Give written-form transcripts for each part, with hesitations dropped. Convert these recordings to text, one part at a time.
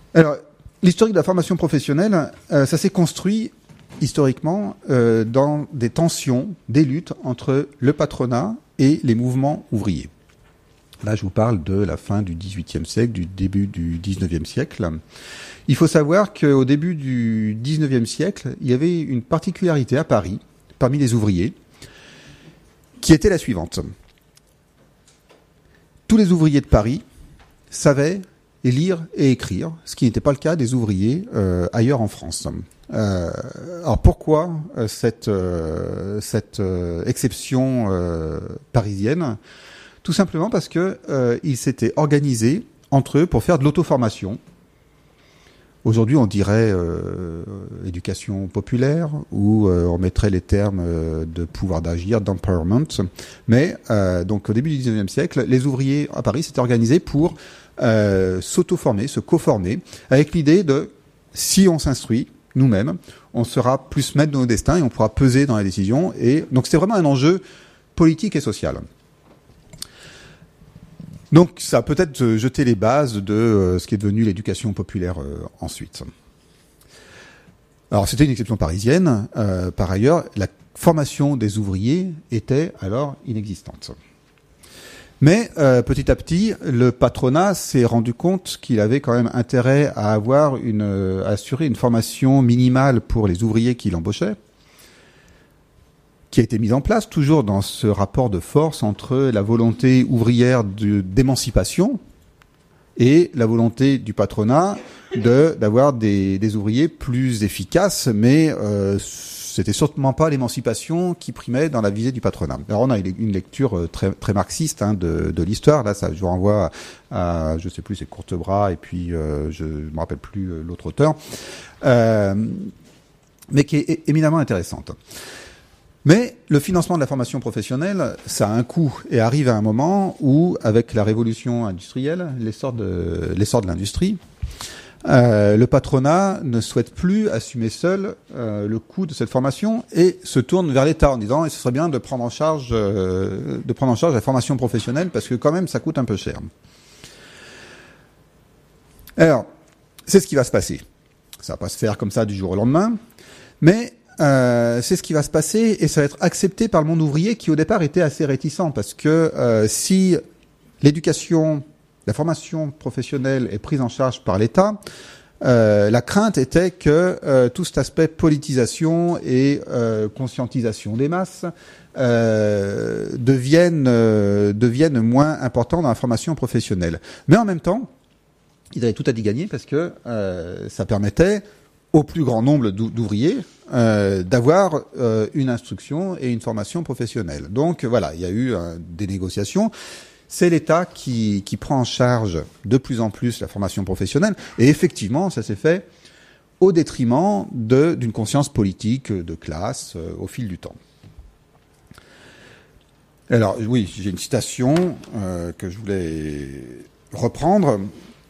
Alors, l'historique de la formation professionnelle, ça s'est construit historiquement dans des tensions, des luttes entre le patronat et les mouvements ouvriers. Là, je vous parle de la fin du XVIIIe siècle, du début du XIXe siècle. Il faut savoir qu'au début du XIXe siècle, il y avait une particularité à Paris, parmi les ouvriers, qui était la suivante. Tous les ouvriers de Paris savaient lire et écrire, ce qui n'était pas le cas des ouvriers ailleurs en France. Alors pourquoi cette exception parisienne ? Tout simplement parce que ils s'étaient organisés entre eux pour faire de l'auto-formation. Aujourd'hui, on dirait éducation populaire, ou on mettrait les termes de pouvoir d'agir, d'empowerment. Mais donc au début du XIXe siècle, les ouvriers à Paris s'étaient organisés pour s'auto-former, se co-former, avec l'idée de, si on s'instruit nous-mêmes, on sera plus maître de nos destins et on pourra peser dans les décisions. Et donc c'était vraiment un enjeu politique et social. Donc ça a peut-être jeté les bases de ce qui est devenu l'éducation populaire ensuite. Alors c'était une exception parisienne. Par ailleurs, la formation des ouvriers était alors inexistante. Mais petit à petit, le patronat s'est rendu compte qu'il avait quand même intérêt à avoir à assurer une formation minimale pour les ouvriers qui l'embauchaient, qui a été mise en place toujours dans ce rapport de force entre la volonté ouvrière d'émancipation et la volonté du patronat d'avoir des ouvriers plus efficaces, mais c'était certainement pas l'émancipation qui primait dans la visée du patronat. Alors on a une lecture très, très marxiste de l'histoire. Là, ça, je vous renvoie à je sais plus, c'est Courtebras et puis je me rappelle plus l'autre auteur, mais qui est éminemment intéressante. Mais le financement de la formation professionnelle, ça a un coût et arrive à un moment où, avec la révolution industrielle, l'essor de l'industrie, le patronat ne souhaite plus assumer seul le coût de cette formation et se tourne vers l'État en disant, ce serait bien de prendre en charge la formation professionnelle parce que quand même ça coûte un peu cher. Alors, c'est ce qui va se passer. Ça va pas se faire comme ça du jour au lendemain, mais c'est ce qui va se passer et ça va être accepté par le monde ouvrier qui au départ était assez réticent parce que si l'éducation, la formation professionnelle est prise en charge par l'État, la crainte était que tout cet aspect politisation et conscientisation des masses devienne moins important dans la formation professionnelle. Mais en même temps, ils avaient tout à y gagner parce que ça permettait au plus grand nombre d'ouvriers d'avoir une instruction et une formation professionnelle. Donc voilà, il y a eu des négociations. C'est l'État qui prend en charge de plus en plus la formation professionnelle. Et effectivement, ça s'est fait au détriment d'une conscience politique de classe au fil du temps. Alors oui, j'ai une citation que je voulais reprendre.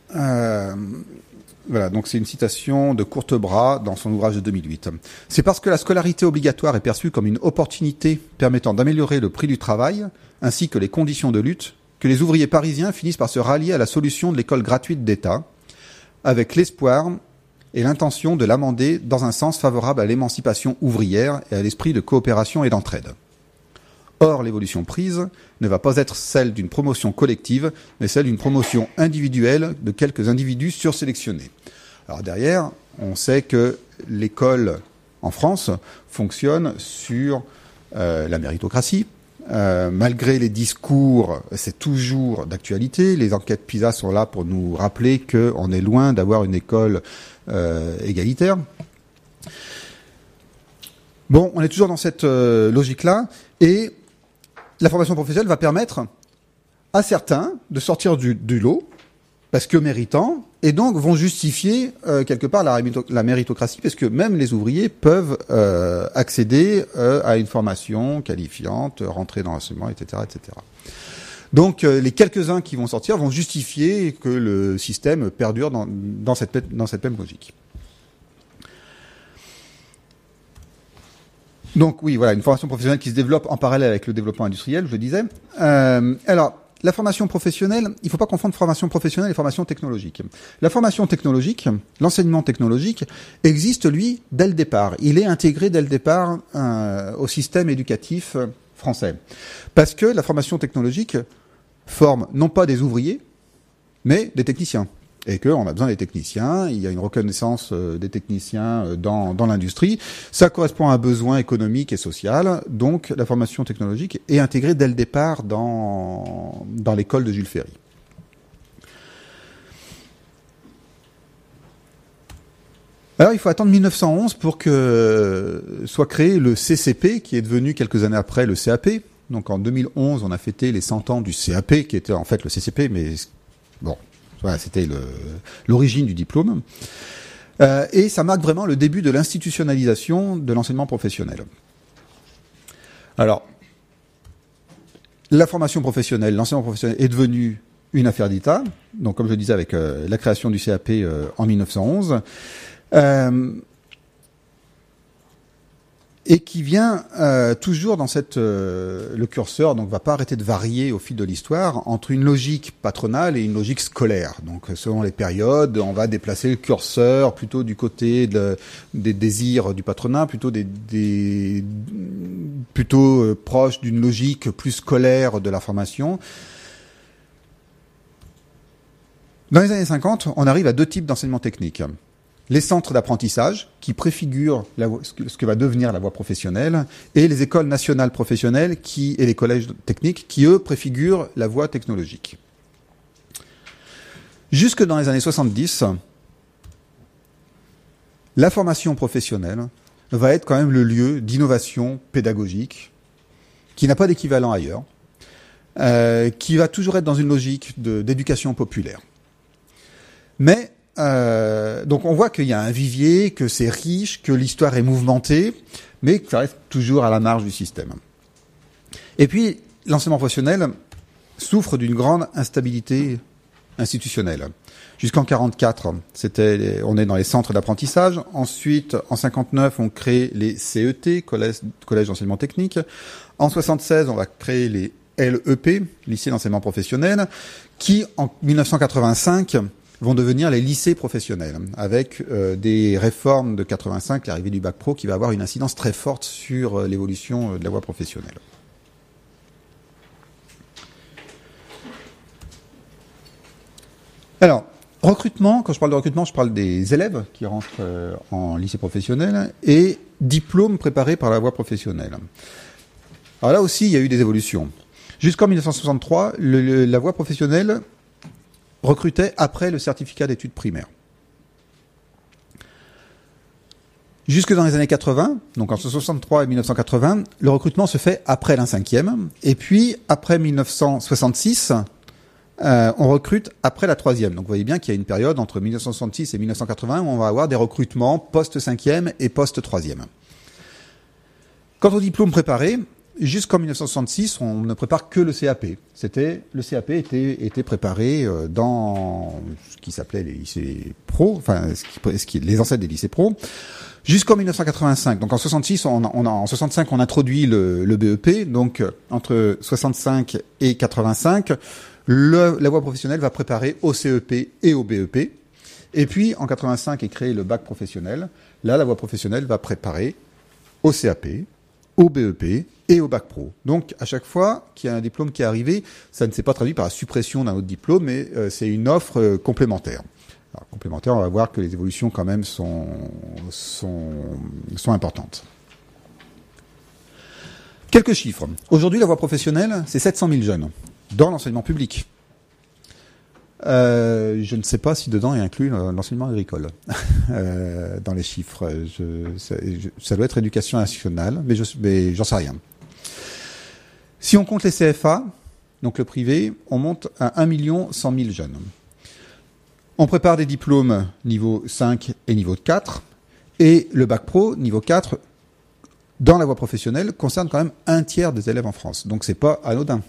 Voilà, donc c'est une citation de Courtebras dans son ouvrage de 2008. « C'est parce que la scolarité obligatoire est perçue comme une opportunité permettant d'améliorer le prix du travail, ainsi que les conditions de lutte, que les ouvriers parisiens finissent par se rallier à la solution de l'école gratuite d'État, avec l'espoir et l'intention de l'amender dans un sens favorable à l'émancipation ouvrière et à l'esprit de coopération et d'entraide. Or, l'évolution prise ne va pas être celle d'une promotion collective, mais celle d'une promotion individuelle de quelques individus sursélectionnés. » Alors derrière, on sait que l'école en France fonctionne sur la méritocratie. Malgré les discours, c'est toujours d'actualité. Les enquêtes PISA sont là pour nous rappeler qu'on est loin d'avoir une école égalitaire. Bon, on est toujours dans cette logique-là, et la formation professionnelle va permettre à certains de sortir du lot, parce que méritants, et donc vont justifier quelque part la méritocratie, parce que même les ouvriers peuvent accéder à une formation qualifiante, rentrer dans l'enseignement, etc., etc. Donc les quelques-uns qui vont sortir vont justifier que le système perdure dans cette même logique. Donc oui, voilà, une formation professionnelle qui se développe en parallèle avec le développement industriel, je le disais. Alors, la formation professionnelle, il ne faut pas confondre formation professionnelle et formation technologique. La formation technologique, l'enseignement technologique, existe, lui, dès le départ. Il est intégré dès le départ au système éducatif français. Parce que la formation technologique forme non pas des ouvriers, mais des techniciens. Et qu'on a besoin des techniciens, il y a une reconnaissance des techniciens dans l'industrie. Ça correspond à un besoin économique et social. Donc la formation technologique est intégrée dès le départ dans l'école de Jules Ferry. Alors il faut attendre 1911 pour que soit créé le CCP, qui est devenu quelques années après le CAP. Donc en 2011, on a fêté les 100 ans du CAP, qui était en fait le CCP, mais bon... Voilà, c'était l'origine du diplôme. Et ça marque vraiment le début de l'institutionnalisation de l'enseignement professionnel. Alors, la formation professionnelle, l'enseignement professionnel est devenu une affaire d'État. Donc, comme je le disais, avec la création du CAP en 1911. Et qui vient toujours dans le curseur, donc va pas arrêter de varier au fil de l'histoire, entre une logique patronale et une logique scolaire. Donc selon les périodes, on va déplacer le curseur plutôt du côté des désirs du patronat, plutôt proche d'une logique plus scolaire de la formation. Dans les années 50, on arrive à deux types d'enseignement technique. Les centres d'apprentissage, qui préfigurent ce que va devenir la voie professionnelle, et les écoles nationales professionnelles et les collèges techniques, qui, eux, préfigurent la voie technologique. Jusque dans les années 70, la formation professionnelle va être quand même le lieu d'innovation pédagogique, qui n'a pas d'équivalent ailleurs, qui va toujours être dans une logique d'éducation populaire. Mais donc on voit qu'il y a un vivier, que c'est riche, que l'histoire est mouvementée, mais que ça reste toujours à la marge du système. Et puis, l'enseignement professionnel souffre d'une grande instabilité institutionnelle. Jusqu'en 44, on est dans les centres d'apprentissage. Ensuite, en 59, on crée les CET, collège d'enseignement technique. En 76, on va créer les LEP, lycées d'enseignement professionnel, qui, en 1985, vont devenir les lycées professionnels, avec des réformes de 85, l'arrivée du bac pro, qui va avoir une incidence très forte sur l'évolution de la voie professionnelle. Alors, recrutement, quand je parle de recrutement, je parle des élèves qui rentrent en lycée professionnel, et diplômes préparés par la voie professionnelle. Alors là aussi, il y a eu des évolutions. Jusqu'en 1963, la voie professionnelle recrutait après le certificat d'études primaires. Jusque dans les années 80, donc entre 63 et 1980, le recrutement se fait après l'A5e, et puis après 1966, on recrute après la 3e. Donc vous voyez bien qu'il y a une période entre 1966 et 1980 où on va avoir des recrutements post-5e et post-3e. Quant au diplôme préparé, jusqu'en 1966, on ne prépare que le CAP. Le CAP était préparé dans ce qui s'appelait les lycées pro, enfin les ancêtres des lycées pro, jusqu'en 1985. Donc en 66, en 65, on introduit le BEP. Donc entre 65 et 85, la voie professionnelle va préparer au CEP et au BEP. Et puis en 85 est créé le bac professionnel. Là, la voie professionnelle va préparer au CAP, au BEP et au bac pro. Donc, à chaque fois qu'il y a un diplôme qui est arrivé, ça ne s'est pas traduit par la suppression d'un autre diplôme, mais c'est une offre complémentaire. Alors, complémentaire, on va voir que les évolutions quand même sont importantes. Quelques chiffres. Aujourd'hui, la voie professionnelle, c'est 700 000 jeunes dans l'enseignement public. Je ne sais pas si dedans est inclus l'enseignement agricole dans les chiffres. Ça doit être éducation nationale, mais j'en sais rien. Si on compte les CFA, donc le privé, on monte à 1 100 000 jeunes. On prépare des diplômes niveau 5 et niveau 4, et le bac pro, niveau 4, dans la voie professionnelle, concerne quand même 1/3 des élèves en France. Donc c'est pas anodin.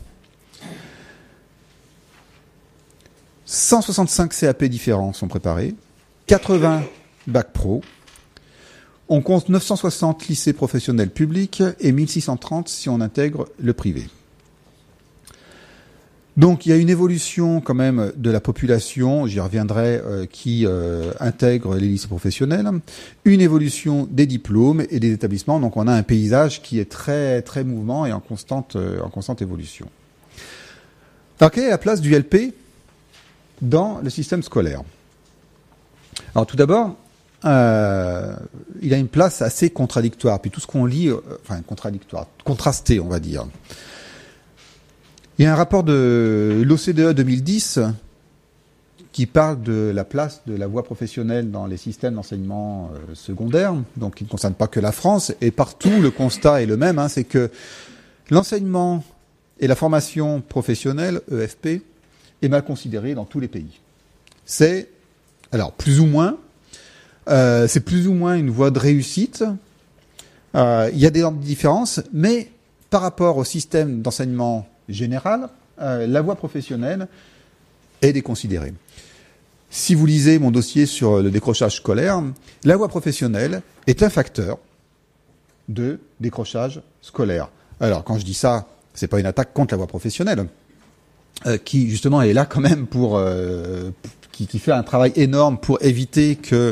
165 CAP différents sont préparés, 80 bac pro, on compte 960 lycées professionnels publics et 1630 si on intègre le privé. Donc il y a une évolution quand même de la population, j'y reviendrai, qui intègre les lycées professionnels, une évolution des diplômes et des établissements. Donc on a un paysage qui est très très mouvant et en constante évolution. Alors quelle est la place du LP dans le système scolaire? Alors tout d'abord, il a une place assez contradictoire. Puis tout ce qu'on lit, contrasté, on va dire. Il y a un rapport de l'OCDE 2010 qui parle de la place de la voie professionnelle dans les systèmes d'enseignement secondaire, donc qui ne concerne pas que la France, et partout le constat est le même, c'est que l'enseignement et la formation professionnelle, EFP, est mal considérée dans tous les pays. C'est, alors plus ou moins, c'est plus ou moins une voie de réussite. Il y a des différences, mais par rapport au système d'enseignement général, la voie professionnelle est déconsidérée. Si vous lisez mon dossier sur le décrochage scolaire, la voie professionnelle est un facteur de décrochage scolaire. Alors, quand je dis ça, c'est pas une attaque contre la voie professionnelle, qui justement est là quand même pour qui fait un travail énorme pour éviter que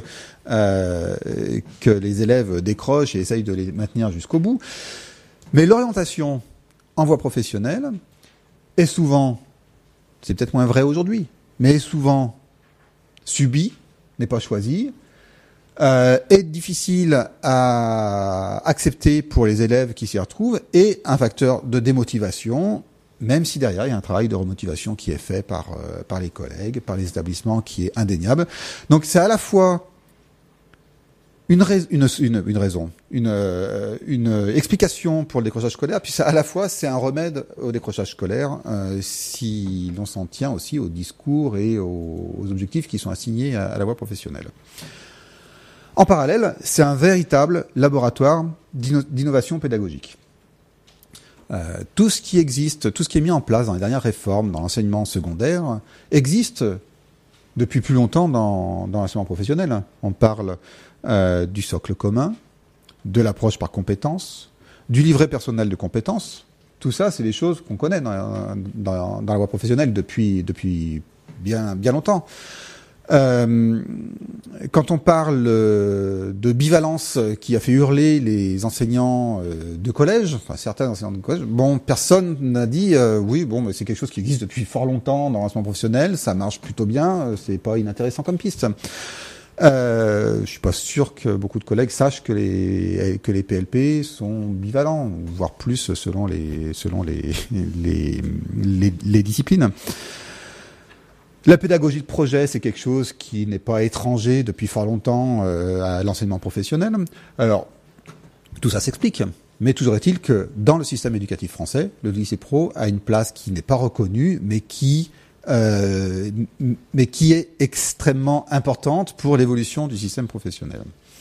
les élèves décrochent et essayent de les maintenir jusqu'au bout. Mais l'orientation en voie professionnelle est souvent, c'est peut-être moins vrai aujourd'hui, mais est souvent subie, n'est pas choisie, est difficile à accepter pour les élèves qui s'y retrouvent et un facteur de démotivation, même si derrière il y a un travail de remotivation qui est fait par les collègues, par les établissements qui est indéniable. Donc c'est à la fois une explication pour le décrochage scolaire, puis ça, à la fois c'est un remède au décrochage scolaire si l'on s'en tient aussi au discours et aux objectifs qui sont assignés à la voie professionnelle. En parallèle, c'est un véritable laboratoire d'innovation pédagogique. Tout ce qui existe, tout ce qui est mis en place dans les dernières réformes dans l'enseignement secondaire existe depuis plus longtemps dans l'enseignement professionnel. On parle du socle commun, de l'approche par compétences, du livret personnel de compétences. Tout ça, c'est des choses qu'on connaît dans la voie professionnelle depuis bien longtemps. Quand on parle de bivalence qui a fait hurler les enseignants de collège, enfin certains enseignants de collège, personne n'a dit mais c'est quelque chose qui existe depuis fort longtemps dans l'enseignement professionnel, ça marche plutôt bien, c'est pas inintéressant comme piste. Je suis pas sûr que beaucoup de collègues sachent que les PLP sont bivalents, voire plus selon les disciplines. La pédagogie de projet, c'est quelque chose qui n'est pas étranger depuis fort longtemps à l'enseignement professionnel. Alors, tout ça s'explique. Mais toujours est-il que dans le système éducatif français, le lycée pro a une place qui n'est pas reconnue, mais qui est extrêmement importante pour l'évolution du système professionnel.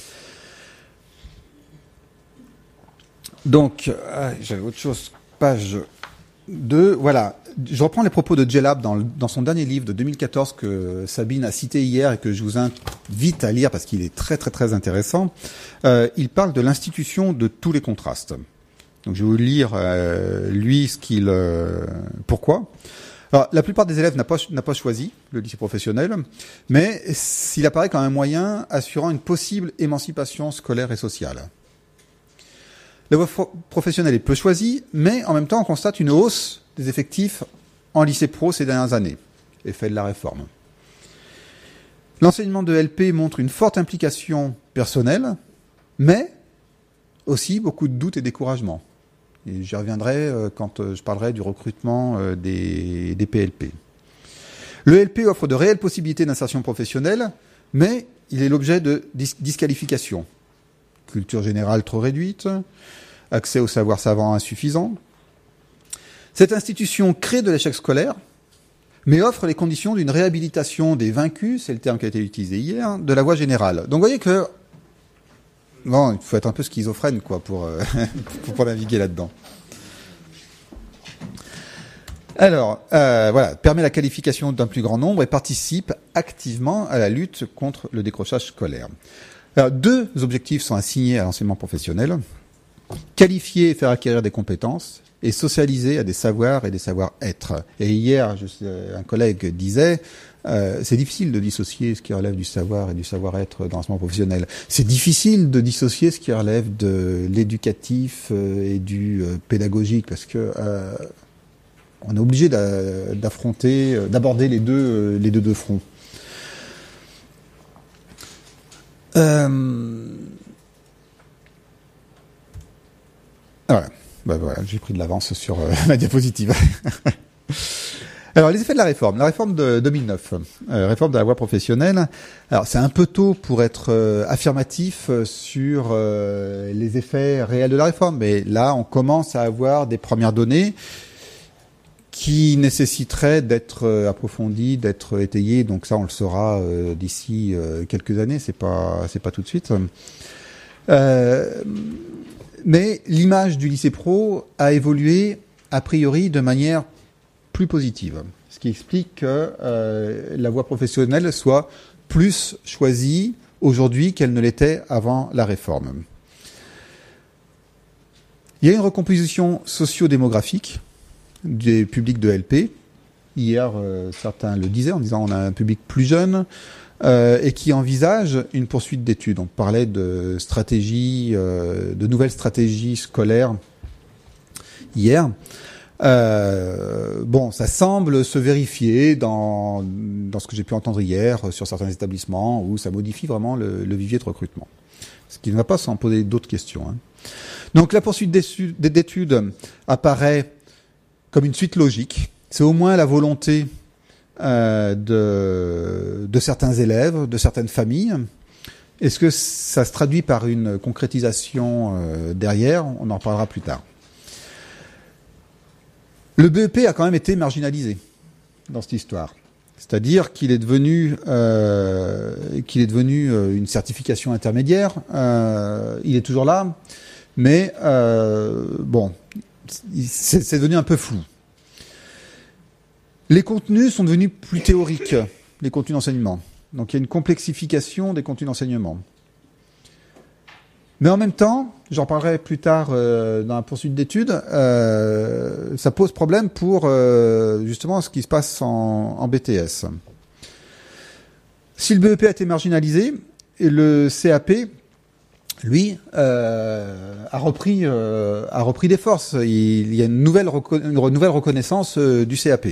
Donc, j'avais autre chose, page 2, voilà. Je reprends les propos de Djellab dans son dernier livre de 2014 que Sabine a cité hier et que je vous invite à lire parce qu'il est très très très intéressant. Il parle de l'institution de tous les contrastes. Donc je vais vous lire lui pourquoi. Alors, la plupart des élèves n'a pas choisi le lycée professionnel, mais il apparaît comme un moyen assurant une possible émancipation scolaire et sociale. La voie professionnelle est peu choisie, mais en même temps, on constate une hausse des effectifs en lycée pro ces dernières années, effet de la réforme. L'enseignement de LP montre une forte implication personnelle, mais aussi beaucoup de doutes et découragement. Et j'y reviendrai quand je parlerai du recrutement des PLP. Le LP offre de réelles possibilités d'insertion professionnelle, mais il est l'objet de disqualifications. Culture générale trop réduite, accès au savoir savant insuffisant. Cette institution crée de l'échec scolaire, mais offre les conditions d'une réhabilitation des vaincus, c'est le terme qui a été utilisé hier, de la voie générale. Donc vous voyez que il faut être un peu schizophrène pour naviguer là-dedans. Alors, permet la qualification d'un plus grand nombre et participe activement à la lutte contre le décrochage scolaire. Alors, 2 objectifs sont assignés à l'enseignement professionnel. Qualifier et faire acquérir des compétences et socialisé à des savoirs et des savoir-être. Et hier, un collègue disait, c'est difficile de dissocier ce qui relève du savoir et du savoir-être dans l'enseignement professionnel. C'est difficile de dissocier ce qui relève de l'éducatif et du pédagogique, parce que on est obligé d'aborder les deux de front. Voilà. Voilà, j'ai pris de l'avance sur ma diapositive. Alors, les effets de la réforme. La réforme de 2009, réforme de la voie professionnelle. Alors, c'est un peu tôt pour être affirmatif sur les effets réels de la réforme, mais là, on commence à avoir des premières données qui nécessiteraient d'être approfondies, d'être étayées. Donc ça, on le saura d'ici quelques années. C'est pas tout de suite. Mais l'image du lycée pro a évolué a priori de manière plus positive, ce qui explique que la voie professionnelle soit plus choisie aujourd'hui qu'elle ne l'était avant la réforme. Il y a une recomposition socio-démographique des publics de LP. Hier, certains le disaient en disant on a un public plus jeune et qui envisage une poursuite d'études. On parlait de stratégie, de nouvelles stratégies scolaires hier. Ça semble se vérifier dans ce que j'ai pu entendre hier sur certains établissements où ça modifie vraiment le vivier de recrutement. Ce qui ne va pas sans poser d'autres questions. Hein. Donc la poursuite d'études apparaît comme une suite logique. C'est au moins la volonté de certains élèves, de certaines familles. Est-ce que ça se traduit par une concrétisation derrière ? On en reparlera plus tard. Le BEP a quand même été marginalisé dans cette histoire. C'est-à-dire qu'il est devenu une certification intermédiaire. Il est toujours là, mais c'est devenu un peu flou. Les contenus sont devenus plus théoriques, les contenus d'enseignement. Donc il y a une complexification des contenus d'enseignement. Mais en même temps, j'en parlerai plus tard dans la poursuite d'études, ça pose problème pour justement ce qui se passe en BTS. Si le BEP a été marginalisé, et le CAP, lui, a repris des forces. Il y a une nouvelle reconnaissance du CAP.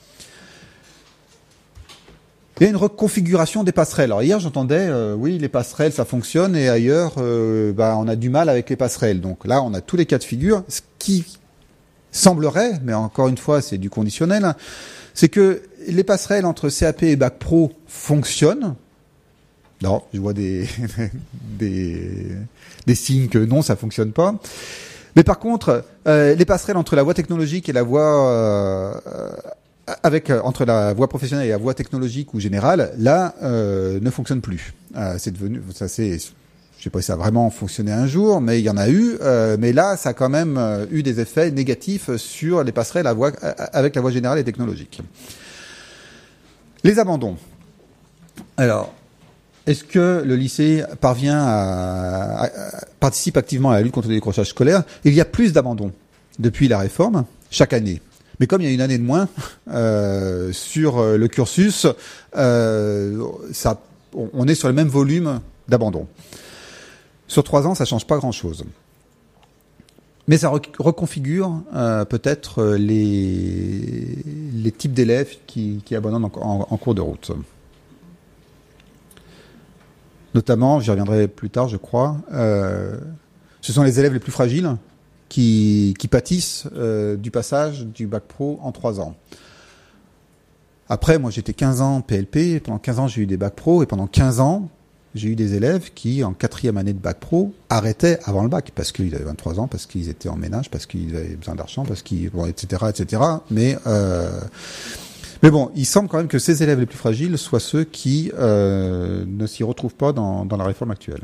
Il y a une reconfiguration des passerelles. Alors hier, j'entendais, oui, les passerelles, ça fonctionne, et ailleurs, on a du mal avec les passerelles. Donc là, on a tous les cas de figure. Ce qui semblerait, mais encore une fois, c'est du conditionnel, c'est que les passerelles entre CAP et Bac Pro fonctionnent. Non, je vois des signes que non, ça fonctionne pas. Mais par contre, les passerelles entre la voie technologique et la voie entre la voie professionnelle et la voie technologique ou générale, là, ne fonctionne plus. C'est devenu, je sais pas si ça a vraiment fonctionné un jour, mais il y en a eu. Mais là, ça a quand même eu des effets négatifs sur les passerelles avec la voie générale et technologique. Les abandons. Alors, est-ce que le lycée participe activement à la lutte contre le décrochage scolaire ? Il y a plus d'abandons depuis la réforme chaque année. Mais comme il y a une année de moins sur le cursus, on est sur le même volume d'abandon. Sur 3 ans, ça change pas grand-chose. Mais ça reconfigure peut-être les types d'élèves qui abandonnent en cours de route. Notamment, j'y reviendrai plus tard, je crois, ce sont les élèves les plus fragiles qui pâtissent du passage du Bac Pro en 3 ans. Après, moi, j'étais 15 ans PLP, pendant 15 ans, j'ai eu des Bac Pro, et pendant 15 ans, j'ai eu des élèves qui, en 4e année de Bac Pro, arrêtaient avant le bac, parce qu'ils avaient 23 ans, parce qu'ils étaient en ménage, parce qu'ils avaient besoin d'argent, etc. Mais bon, il semble quand même que ces élèves les plus fragiles soient ceux qui ne s'y retrouvent pas dans la réforme actuelle.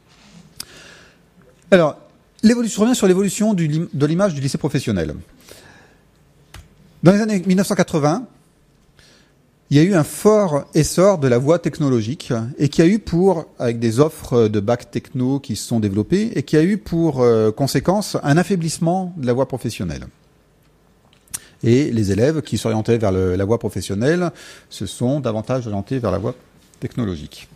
Alors, je reviens sur l'évolution de l'image du lycée professionnel. Dans les années 1980, il y a eu un fort essor de la voie technologique et qui a eu avec des offres de bac techno qui se sont développées et qui a eu pour conséquence un affaiblissement de la voie professionnelle. Et les élèves qui s'orientaient vers la voie professionnelle se sont davantage orientés vers la voie technologique.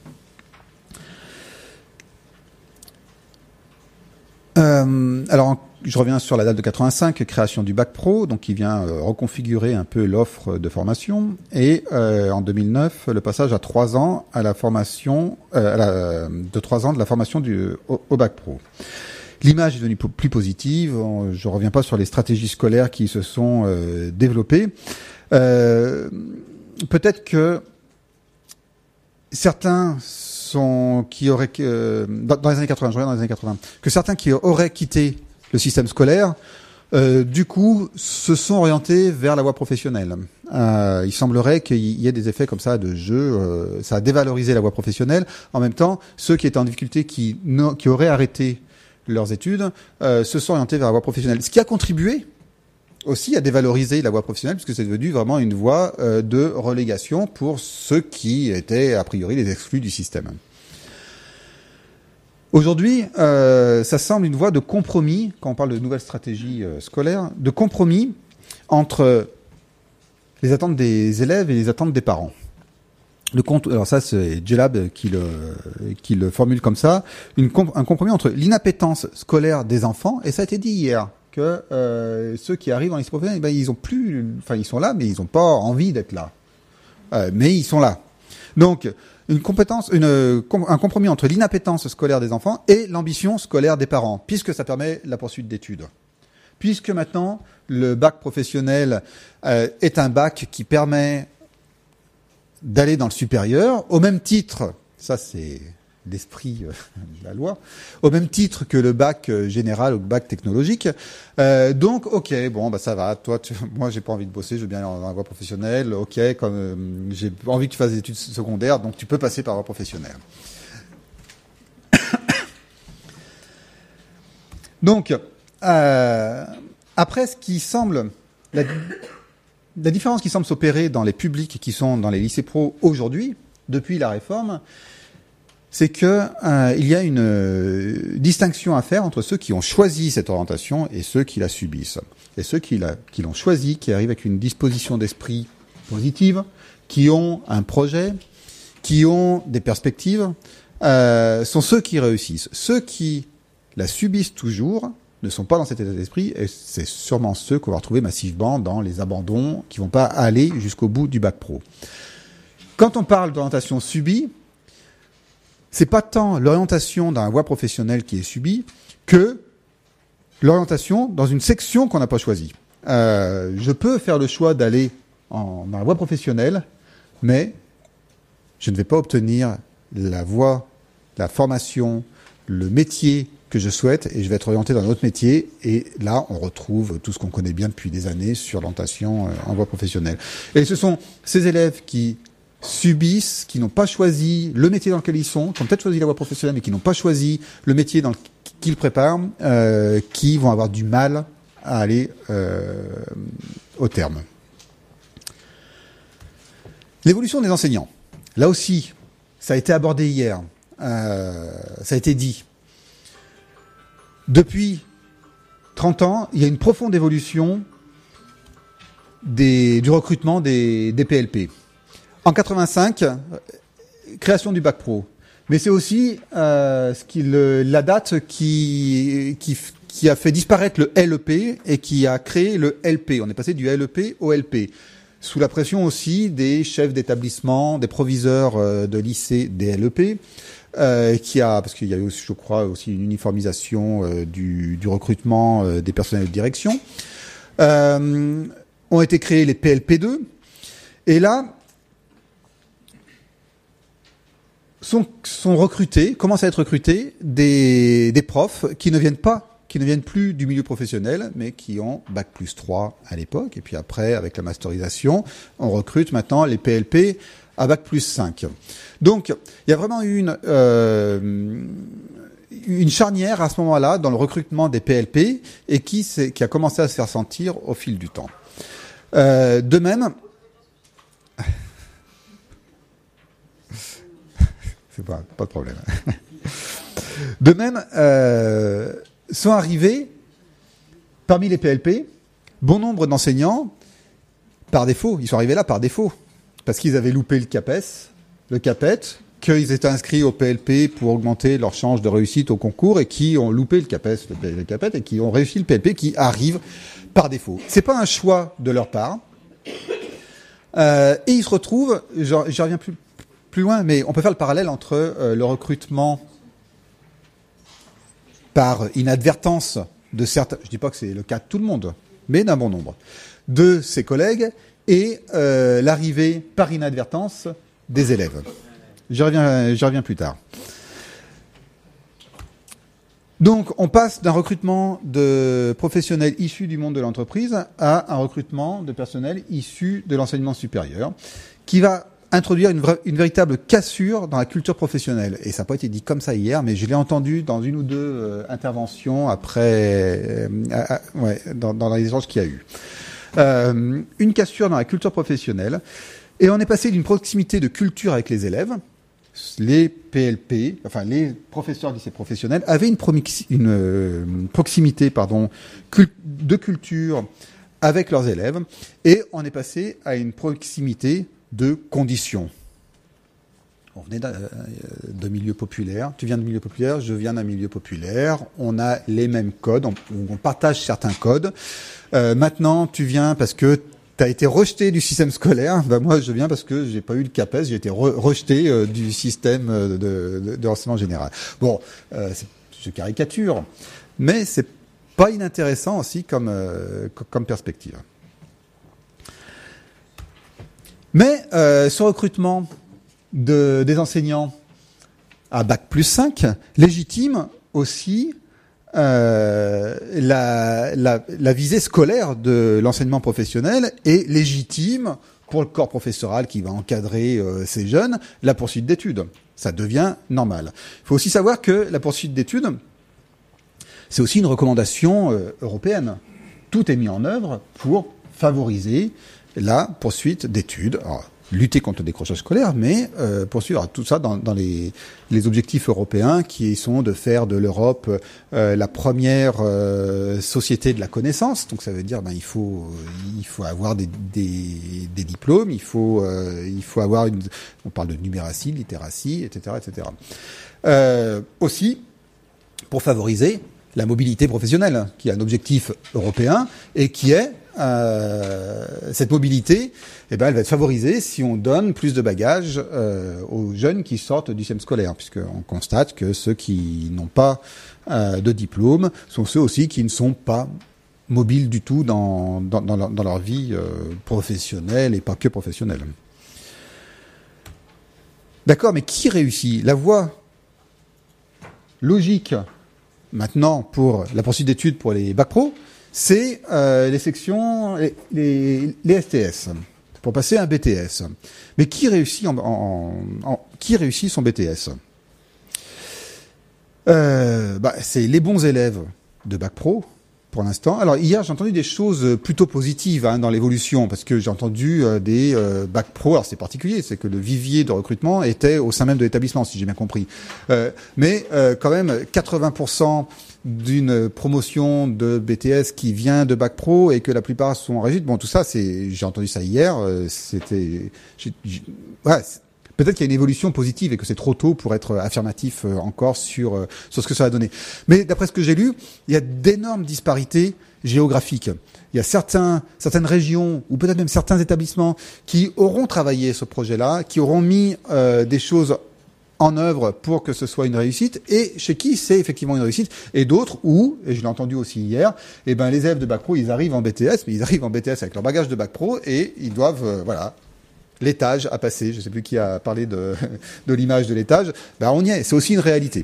Alors, je reviens sur la date de 85, création du bac pro, donc qui vient reconfigurer un peu l'offre de formation. Et en 2009, le passage à 3 ans à la formation, de 3 ans de la formation au bac pro. L'image est devenue plus positive. Je reviens pas sur les stratégies scolaires qui se sont développées. Peut-être que certains dans les années 80, je reviens dans les années 80, que certains qui auraient quitté le système scolaire, du coup, se sont orientés vers la voie professionnelle. Il semblerait qu'il y ait des effets comme ça de jeu, ça a dévalorisé la voie professionnelle. En même temps, ceux qui étaient en difficulté, qui auraient arrêté leurs études, se sont orientés vers la voie professionnelle. Ce qui a contribué aussi à dévaloriser la voie professionnelle, puisque c'est devenu vraiment une voie de relégation pour ceux qui étaient a priori les exclus du système. Aujourd'hui, ça semble une voie de compromis, quand on parle de nouvelles stratégies scolaires, de compromis entre les attentes des élèves et les attentes des parents. Alors ça, c'est Gelab qui le formule comme ça, un compromis entre l'inappétence scolaire des enfants, et ça a été dit hier, que ceux qui arrivent en lycée professionnel, ils sont là, mais ils n'ont pas envie d'être là. Mais ils sont là. Donc, un compromis entre l'inappétence scolaire des enfants et l'ambition scolaire des parents, puisque ça permet la poursuite d'études. Puisque maintenant, le bac professionnel est un bac qui permet d'aller dans le supérieur, au même titre, ça c'est l'esprit de la loi, au même titre que le bac général ou le bac technologique. Donc, ok, bon, bah ça va. Toi, moi, j'ai pas envie de bosser, je veux bien aller dans la voie professionnelle. Ok, comme j'ai envie que tu fasses des études secondaires, donc tu peux passer par la voie professionnelle. Donc, après, ce qui semble la différence qui semble s'opérer dans les publics qui sont dans les lycées pro aujourd'hui, depuis la réforme, c'est que il y a une distinction à faire entre ceux qui ont choisi cette orientation et ceux qui la subissent. Et ceux qui l'ont choisi, qui arrivent avec une disposition d'esprit positive, qui ont un projet, qui ont des perspectives, sont ceux qui réussissent. Ceux qui la subissent toujours ne sont pas dans cet état d'esprit, et c'est sûrement ceux qu'on va retrouver massivement dans les abandons, qui vont pas aller jusqu'au bout du bac pro. Quand on parle d'orientation subie, c'est pas tant l'orientation dans la voie professionnelle qui est subie que l'orientation dans une section qu'on n'a pas choisie. Je peux faire le choix d'aller dans la voie professionnelle, mais je ne vais pas obtenir la voie, la formation, le métier que je souhaite, et je vais être orienté dans un autre métier, et là on retrouve tout ce qu'on connaît bien depuis des années sur l'orientation en voie professionnelle. Et ce sont ces élèves qui subissent, qui n'ont pas choisi le métier dans lequel ils sont, qui ont peut-être choisi la voie professionnelle, mais qui n'ont pas choisi le métier qu'ils préparent, qui vont avoir du mal à aller au terme. L'évolution des enseignants. Là aussi, ça a été abordé hier, ça a été dit. Depuis 30 ans, il y a une profonde évolution du recrutement des PLP. En 85, création du bac pro. Mais c'est aussi la date qui a fait disparaître le LEP et qui a créé le LP. On est passé du LEP au LP. Sous la pression aussi des chefs d'établissement, des proviseurs de lycée des LEP, parce qu'il y a eu, je crois, aussi une uniformisation du recrutement des personnels de direction. Ont été créés les PLP2. Et là, sont recrutés, commencent à être recrutés des profs qui ne viennent plus du milieu professionnel, mais qui ont bac plus 3 à l'époque, et puis après, avec la masterisation, on recrute maintenant les PLP à bac plus 5. Donc, il y a vraiment eu une charnière à ce moment-là dans le recrutement des PLP, et qui a commencé à se faire sentir au fil du temps. De même, c'est pas de problème. De même, sont arrivés, parmi les PLP, bon nombre d'enseignants par défaut. Ils sont arrivés là par défaut. Parce qu'ils avaient loupé le CAPES, qu'ils étaient inscrits au PLP pour augmenter leur chance de réussite au concours et qui ont loupé le CAPES et qui ont réussi le PLP, qui arrivent par défaut. C'est pas un choix de leur part. Et ils se retrouvent, j'y reviens plus loin, mais on peut faire le parallèle entre le recrutement par inadvertance de certains, je dis pas que c'est le cas de tout le monde, mais d'un bon nombre, de ses collègues et l'arrivée par inadvertance des élèves. J'y reviens plus tard. Donc, on passe d'un recrutement de professionnels issus du monde de l'entreprise à un recrutement de personnel issu de l'enseignement supérieur, qui va introduire une véritable cassure dans la culture professionnelle. Et ça n'a pas été dit comme ça hier, mais je l'ai entendu dans une ou deux interventions après, dans les échanges qu'il y a eu. Une cassure dans la culture professionnelle. Et on est passé d'une proximité de culture avec les élèves. Les PLP, enfin les professeurs de lycée professionnels, avaient une proximité de culture avec leurs élèves, et on est passé à une proximité de conditions. On venait de milieux populaires, tu viens de milieu populaire, je viens d'un milieu populaire, on a les mêmes codes, on partage certains codes. Maintenant, tu viens parce que tu as été rejeté du système scolaire. Ben moi, je viens parce que j'ai pas eu le CAPES, j'ai été rejeté du système de l'enseignement général. Bon, je caricature, mais c'est pas inintéressant aussi comme perspective. Mais ce recrutement des enseignants à Bac+5 légitime aussi la visée scolaire de l'enseignement professionnel est légitime pour le corps professoral qui va encadrer ces jeunes, la poursuite d'études. Ça devient normal. Il faut aussi savoir que la poursuite d'études, c'est aussi une recommandation européenne. Tout est mis en œuvre pour favoriser la poursuite d'études. Alors, lutter contre le décrochage scolaire, mais poursuivre tout ça dans les objectifs européens qui sont de faire de l'Europe la première société de la connaissance. Donc ça veut dire il faut avoir des diplômes, il faut avoir on parle de numératie, littératie, etc., etc. Aussi pour favoriser la mobilité professionnelle, qui est un objectif européen et qui est cette mobilité, elle va être favorisée si on donne plus de bagages aux jeunes qui sortent du système scolaire, puisqu'on constate que ceux qui n'ont pas de diplôme sont ceux aussi qui ne sont pas mobiles du tout dans leur vie professionnelle et pas que professionnelle. D'accord, mais qui réussit? La voie logique maintenant pour la poursuite d'études pour les bacs pro, c'est les sections, les STS, pour passer à un BTS. Mais qui réussit qui réussit son BTS? C'est les bons élèves de bac pro, pour l'instant. Alors hier, j'ai entendu des choses plutôt positives dans l'évolution, parce que j'ai entendu des bac pro. Alors c'est particulier, c'est que le vivier de recrutement était au sein même de l'établissement, si j'ai bien compris. Mais quand même, 80% d'une promotion de BTS qui vient de bac pro et que la plupart sont en réussite. Bon, tout ça, j'ai entendu ça hier. Peut-être qu'il y a une évolution positive et que c'est trop tôt pour être affirmatif encore sur ce que ça va donner. Mais d'après ce que j'ai lu, il y a d'énormes disparités géographiques. Il y a certaines régions ou peut-être même certains établissements qui auront travaillé ce projet-là, qui auront mis des choses en œuvre pour que ce soit une réussite, et chez qui c'est effectivement une réussite, et d'autres où, et je l'ai entendu aussi hier, les élèves de bac pro, ils arrivent en BTS, mais ils arrivent en BTS avec leur bagage de bac pro, et ils doivent, l'étage à passer. Je ne sais plus qui a parlé de l'image de l'étage. On y est, c'est aussi une réalité.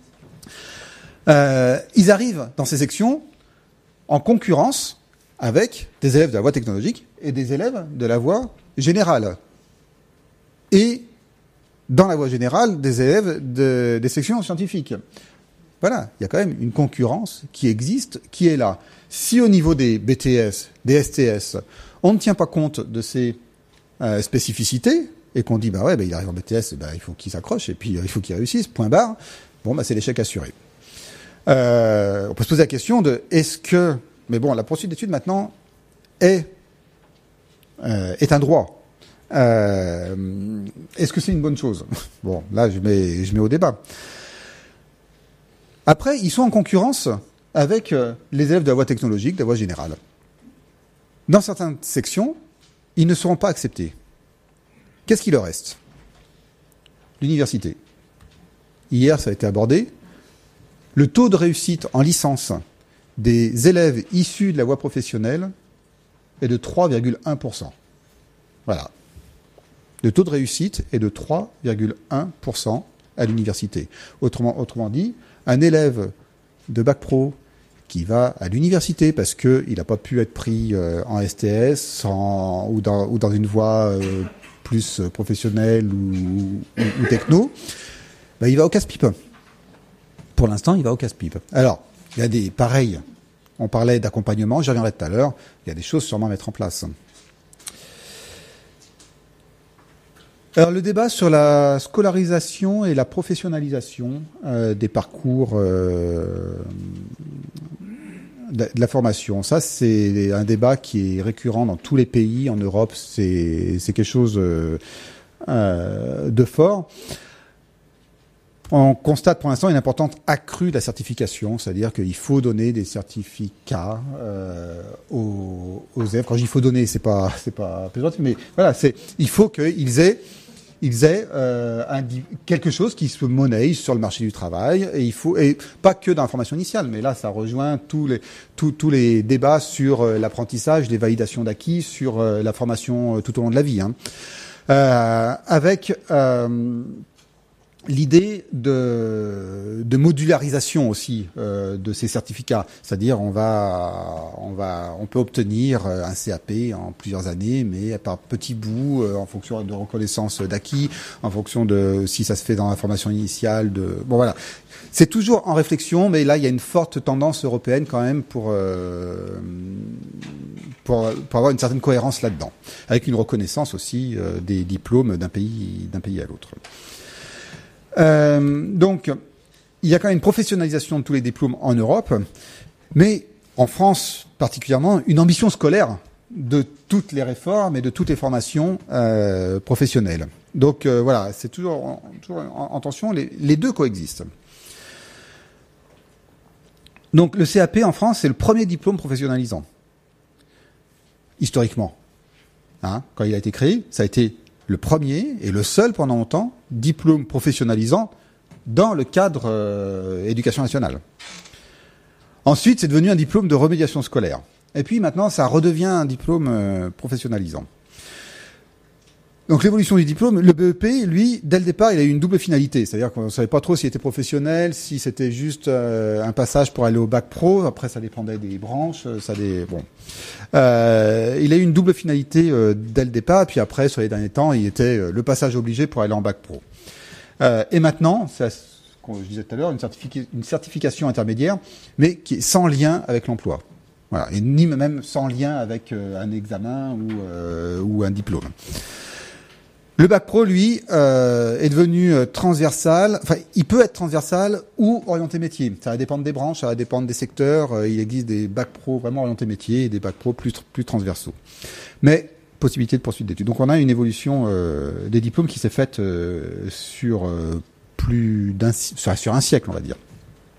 Ils arrivent dans ces sections en concurrence avec des élèves de la voie technologique et des élèves de la voie générale. Et dans la voie générale, des élèves des sections scientifiques. Voilà, il y a quand même une concurrence qui existe, qui est là. Si au niveau des BTS, des STS, on ne tient pas compte de ces spécificités, et qu'on dit, il arrive en BTS, il faut qu'il s'accroche, et puis il faut qu'il réussisse, point barre, c'est l'échec assuré. On peut se poser la question de, la poursuite d'études maintenant est est un droit. Est-ce que c'est une bonne chose? Bon, là, je mets au débat. Après, ils sont en concurrence avec les élèves de la voie technologique, de la voie générale. Dans certaines sections, ils ne seront pas acceptés. Qu'est-ce qu'il leur reste? L'université. Hier, ça a été abordé. Le taux de réussite en licence des élèves issus de la voie professionnelle est de 3,1%. Voilà. Le taux de réussite est de 3,1% à l'université. Autrement dit, un élève de bac pro qui va à l'université parce qu'il n'a pas pu être pris en STS ou dans une voie plus professionnelle ou techno, ben, il va au casse-pipe. Pour l'instant, il va au casse-pipe. Alors, il y a des pareils. On parlait d'accompagnement, j'y reviendrai tout à l'heure. Il y a des choses sûrement à mettre en place. Alors, le débat sur la scolarisation et la professionnalisation des parcours de la formation. Ça, c'est un débat qui est récurrent dans tous les pays. En Europe, c'est quelque chose de fort. On constate pour l'instant une importance accrue de la certification, c'est-à-dire qu'il faut donner des certificats aux élèves. Quand je dis il faut donner, c'est pas péjoratif, mais voilà, il faut qu'ils aient quelque chose qui se monnaie sur le marché du travail, et pas que dans la formation initiale, mais là ça rejoint tous les débats sur l'apprentissage, les validations d'acquis, sur la formation tout au long de la vie, hein. Avec l'idée de modularisation aussi de ces certificats, c'est-à-dire on peut obtenir un CAP en plusieurs années, mais par petits bouts, en fonction de reconnaissance d'acquis, en fonction de si ça se fait dans la formation initiale. Bon voilà, c'est toujours en réflexion, mais là il y a une forte tendance européenne quand même pour avoir une certaine cohérence là-dedans, avec une reconnaissance aussi des diplômes d'un pays à l'autre. Donc, il y a quand même une professionnalisation de tous les diplômes en Europe, mais en France particulièrement, une ambition scolaire de toutes les réformes et de toutes les formations professionnelles. Donc voilà, c'est toujours en tension, les deux coexistent. Donc le CAP en France, c'est le premier diplôme professionnalisant, historiquement. Hein, quand il a été créé, ça a été le premier et le seul pendant longtemps diplôme professionnalisant dans le cadre éducation nationale. Ensuite, c'est devenu un diplôme de remédiation scolaire. Et puis maintenant, ça redevient un diplôme professionnalisant. Donc l'évolution du diplôme, le BEP, lui, dès le départ, il a eu une double finalité. C'est-à-dire qu'on ne savait pas trop s'il était professionnel, si c'était juste un passage pour aller au bac pro. Après, ça dépendait des branches. Il a eu une double finalité dès le départ. Puis après, sur les derniers temps, il était le passage obligé pour aller en bac pro. Et maintenant, c'est ce que je disais tout à l'heure, une certification intermédiaire, mais qui est sans lien avec l'emploi. Voilà, et ni même sans lien avec un examen ou un diplôme. Le bac pro, lui, est devenu transversal. Enfin, il peut être transversal ou orienté métier. Ça va dépendre des branches, ça va dépendre des secteurs. Il existe des bacs pro vraiment orientés métier et des bacs pro plus transversaux. Mais possibilité de poursuite d'études. Donc, on a une évolution des diplômes qui s'est faite sur un siècle, on va dire.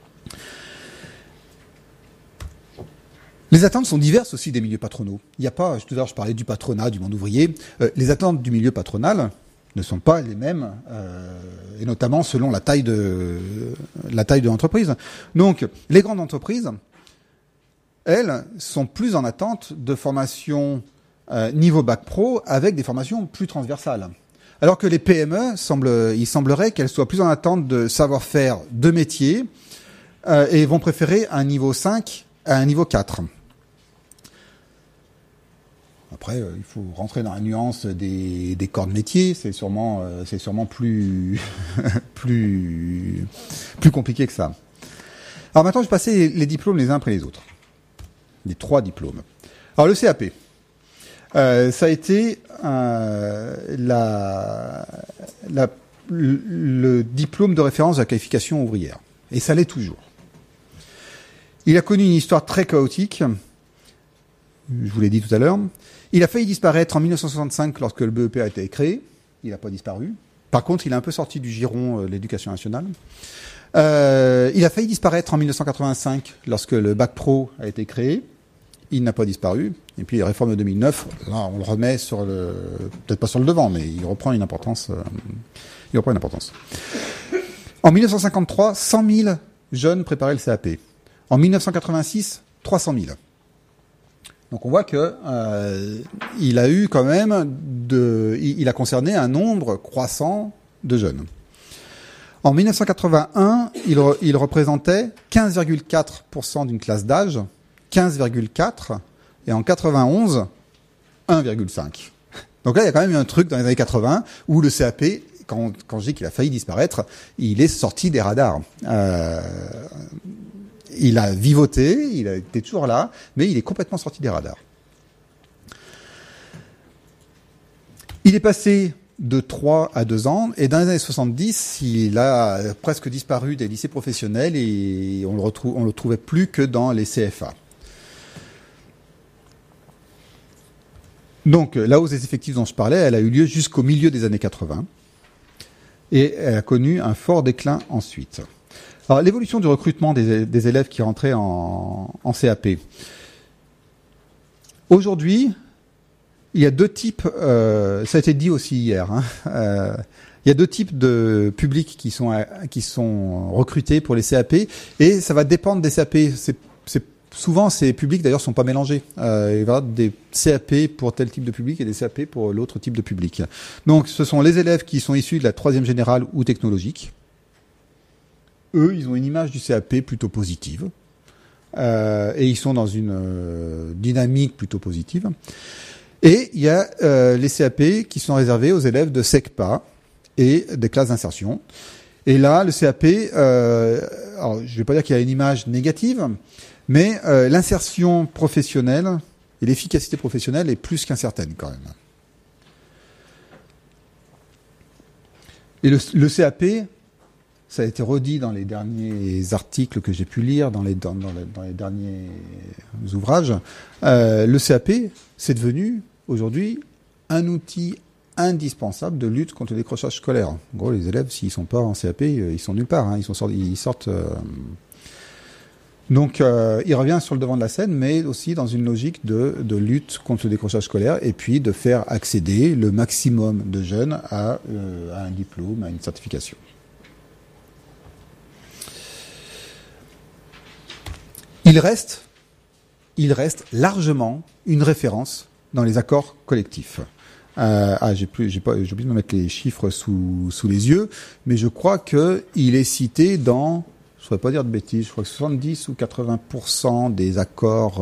Les attentes sont diverses aussi des milieux patronaux. Il n'y a pas, tout à l'heure je parlais du patronat, du monde ouvrier. Les attentes du milieu patronal ne sont pas les mêmes, et notamment selon la taille de l'entreprise. Donc, les grandes entreprises, elles, sont plus en attente de formations niveau bac pro avec des formations plus transversales. Alors que les PME, il semblerait qu'elles soient plus en attente de savoir-faire de métier et vont préférer un niveau 5 à un niveau 4. Après, il faut rentrer dans la nuance des corps de métier. C'est sûrement plus compliqué que ça. Alors maintenant, je vais passer les diplômes les uns après les autres. Les 3 diplômes. Alors le CAP, ça a été le diplôme de référence de la qualification ouvrière, et ça l'est toujours. Il a connu une histoire très chaotique. Je vous l'ai dit tout à l'heure. Il a failli disparaître en 1965 lorsque le BEP a été créé. Il n'a pas disparu. Par contre, il est un peu sorti du giron de l'éducation nationale. Il a failli disparaître en 1985 lorsque le bac pro a été créé. Il n'a pas disparu. Et puis, les réformes de 2009, là, on le remet sur le, peut-être pas sur le devant, mais il reprend une importance. En 1953, 100 000 jeunes préparaient le CAP. En 1986, 300 000. Donc on voit que il a eu quand même il a concerné un nombre croissant de jeunes. En 1981, il représentait 15,4% d'une classe d'âge, 15,4, et en 91, 1,5. Donc là, il y a quand même eu un truc dans les années 80 où le CAP, quand je dis qu'il a failli disparaître, il est sorti des radars. Il a vivoté, il a été toujours là, mais il est complètement sorti des radars. Il est passé de 3 à 2 ans, et dans les années 70, il a presque disparu des lycées professionnels et on le trouvait plus que dans les CFA. Donc, la hausse des effectifs dont je parlais, elle a eu lieu jusqu'au milieu des années 80, et elle a connu un fort déclin ensuite. Alors, l'évolution du recrutement des élèves qui rentraient en CAP. Aujourd'hui, il y a deux types, ça a été dit aussi hier, il y a deux types de publics qui sont recrutés pour les CAP, et ça va dépendre des CAP. Souvent, ces publics, d'ailleurs, sont pas mélangés. Il va y avoir des CAP pour tel type de public et des CAP pour l'autre type de public. Donc, ce sont les élèves qui sont issus de la 3e générale ou technologique. Eux, ils ont une image du CAP plutôt positive. Et ils sont dans une dynamique plutôt positive. Et il y a les CAP qui sont réservés aux élèves de SECPA et des classes d'insertion. Et là, le CAP, alors, je vais pas dire qu'il y a une image négative, mais l'insertion professionnelle et l'efficacité professionnelle est plus qu'incertaine quand même. Et le CAP, ça a été redit dans les derniers articles que j'ai pu lire, dans les derniers ouvrages. Le CAP, c'est devenu aujourd'hui un outil indispensable de lutte contre le décrochage scolaire. En gros, les élèves, s'ils sont pas en CAP, ils sont nulle part. Ils sortent. Donc, il revient sur le devant de la scène, mais aussi dans une logique de lutte contre le décrochage scolaire, et puis de faire accéder le maximum de jeunes à un diplôme, à une certification. Il reste largement une référence dans les accords collectifs. J'ai oublié de me mettre les chiffres sous les yeux, mais je crois que il est cité dans, je ne saurais pas dire de bêtises, je crois que 70 ou 80% des accords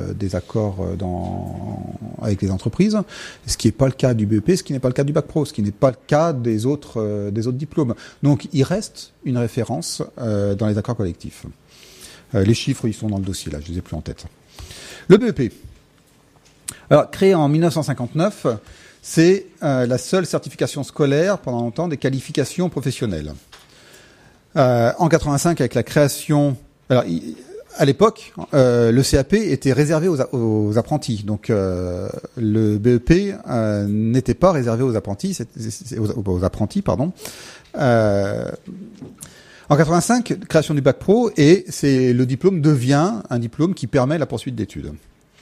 avec les entreprises, ce qui n'est pas le cas du BEP, ce qui n'est pas le cas du bac pro, ce qui n'est pas le cas des autres diplômes. Donc, il reste une référence dans les accords collectifs. Les chiffres, ils sont dans le dossier, là, je les ai plus en tête. Le BEP. Alors, créé en 1959, c'est la seule certification scolaire, pendant longtemps, des qualifications professionnelles. En 85, avec la création... Alors, à l'époque, le CAP était réservé aux apprentis. Donc, le BEP n'était pas réservé aux apprentis, En 85, création du bac pro, et le diplôme devient un diplôme qui permet la poursuite d'études.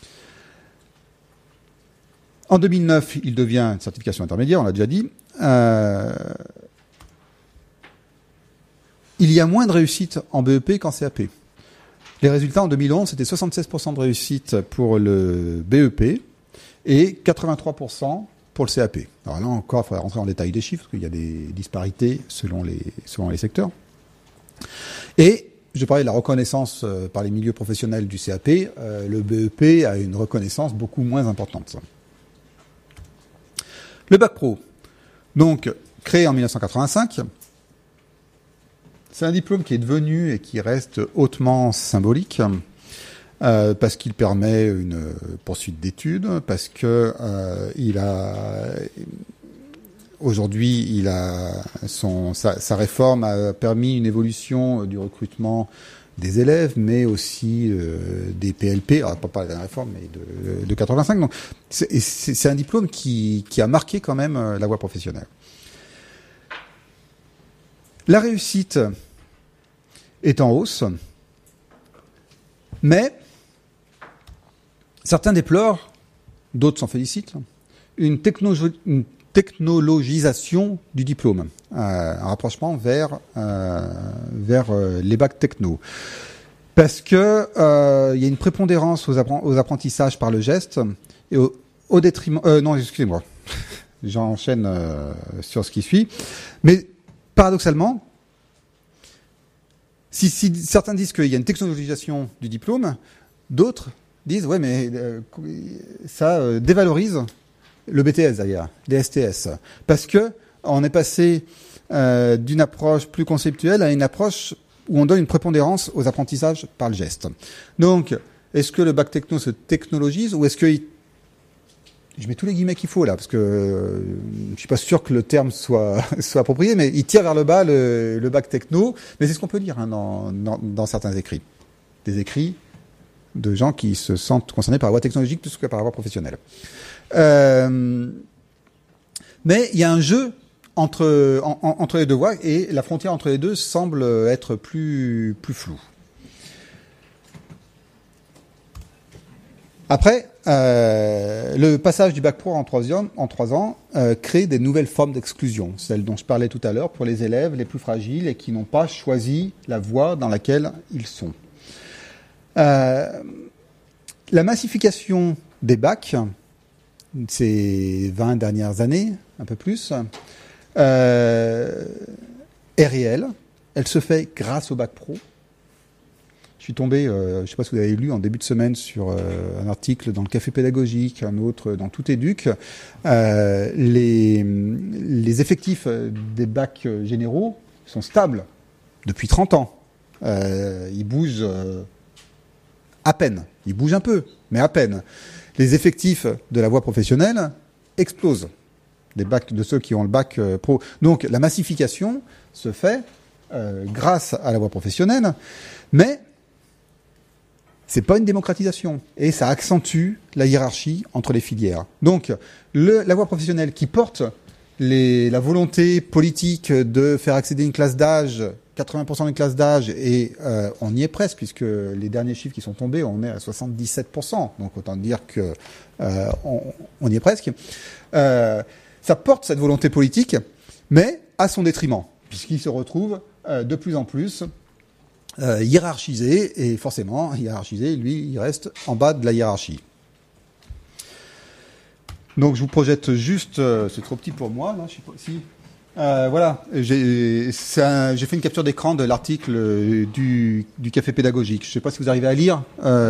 En 2009, il devient une certification intermédiaire, on l'a déjà dit. Il y a moins de réussite en BEP qu'en CAP. Les résultats en 2011, c'était 76% de réussite pour le BEP et 83% pour le CAP. Alors là encore, il faudrait rentrer en détail des chiffres, parce qu'il y a des disparités selon les secteurs. Et je parlais de la reconnaissance par les milieux professionnels du CAP. Le BEP a une reconnaissance beaucoup moins importante. Le bac pro, donc créé en 1985, c'est un diplôme qui est devenu et qui reste hautement symbolique parce qu'il permet une poursuite d'études, parce que sa réforme a permis une évolution du recrutement des élèves, mais aussi des PLP, alors pas la réforme, mais de 85. Donc c'est un diplôme qui a marqué quand même la voie professionnelle. La réussite est en hausse, mais certains déplorent, d'autres s'en félicitent, une technologisation du diplôme, un rapprochement vers les bacs techno. Parce que il y a une prépondérance aux apprentissages par le geste et au détriment... non, excusez-moi, j'enchaîne sur ce qui suit. Mais paradoxalement, si certains disent qu'il y a une technologisation du diplôme, d'autres disent ouais mais ça dévalorise le BTS d'ailleurs, les STS, parce que on est passé d'une approche plus conceptuelle à une approche où on donne une prépondérance aux apprentissages par le geste. Donc, est-ce que le bac techno se technologise ou est-ce que je mets tous les guillemets qu'il faut là, parce que je suis pas sûr que le terme soit approprié, mais il tire vers le bas le bac techno, mais c'est ce qu'on peut lire hein, dans certains écrits. Des écrits de gens qui se sentent concernés par la voie technologique plus que par la voie professionnelle. Mais il y a un jeu entre les deux voies et la frontière entre les deux semble être plus floue. Après, le passage du bac pro en 3 ans crée des nouvelles formes d'exclusion, celles dont je parlais tout à l'heure pour les élèves les plus fragiles et qui n'ont pas choisi la voie dans laquelle ils sont. La massification des bacs, ces 20 dernières années, un peu plus, est réelle. Elle se fait grâce au bac pro. Je suis tombé, je ne sais pas si vous avez lu en début de semaine, sur un article dans le Café Pédagogique, un autre dans Tout Éduc. Les effectifs des bacs généraux sont stables depuis 30 ans. Ils bougent à peine. Ils bougent un peu, mais à peine. Les effectifs de la voie professionnelle explosent. De ceux qui ont le bac pro. Donc la massification se fait grâce à la voie professionnelle, mais c'est pas une démocratisation et ça accentue la hiérarchie entre les filières. Donc la voie professionnelle qui porte la volonté politique de faire accéder une classe d'âge, 80% d'une classe d'âge, et on y est presque, puisque les derniers chiffres qui sont tombés, on est à 77%. Donc autant dire que on y est presque. Ça porte cette volonté politique, mais à son détriment, puisqu'il se retrouve de plus en plus hiérarchisé, et forcément, hiérarchisé, lui, il reste en bas de la hiérarchie. Donc je vous projette juste, c'est trop petit pour moi, là, je sais pas si... voilà, j'ai fait une capture d'écran de l'article du Café Pédagogique. Je ne sais pas si vous arrivez à lire.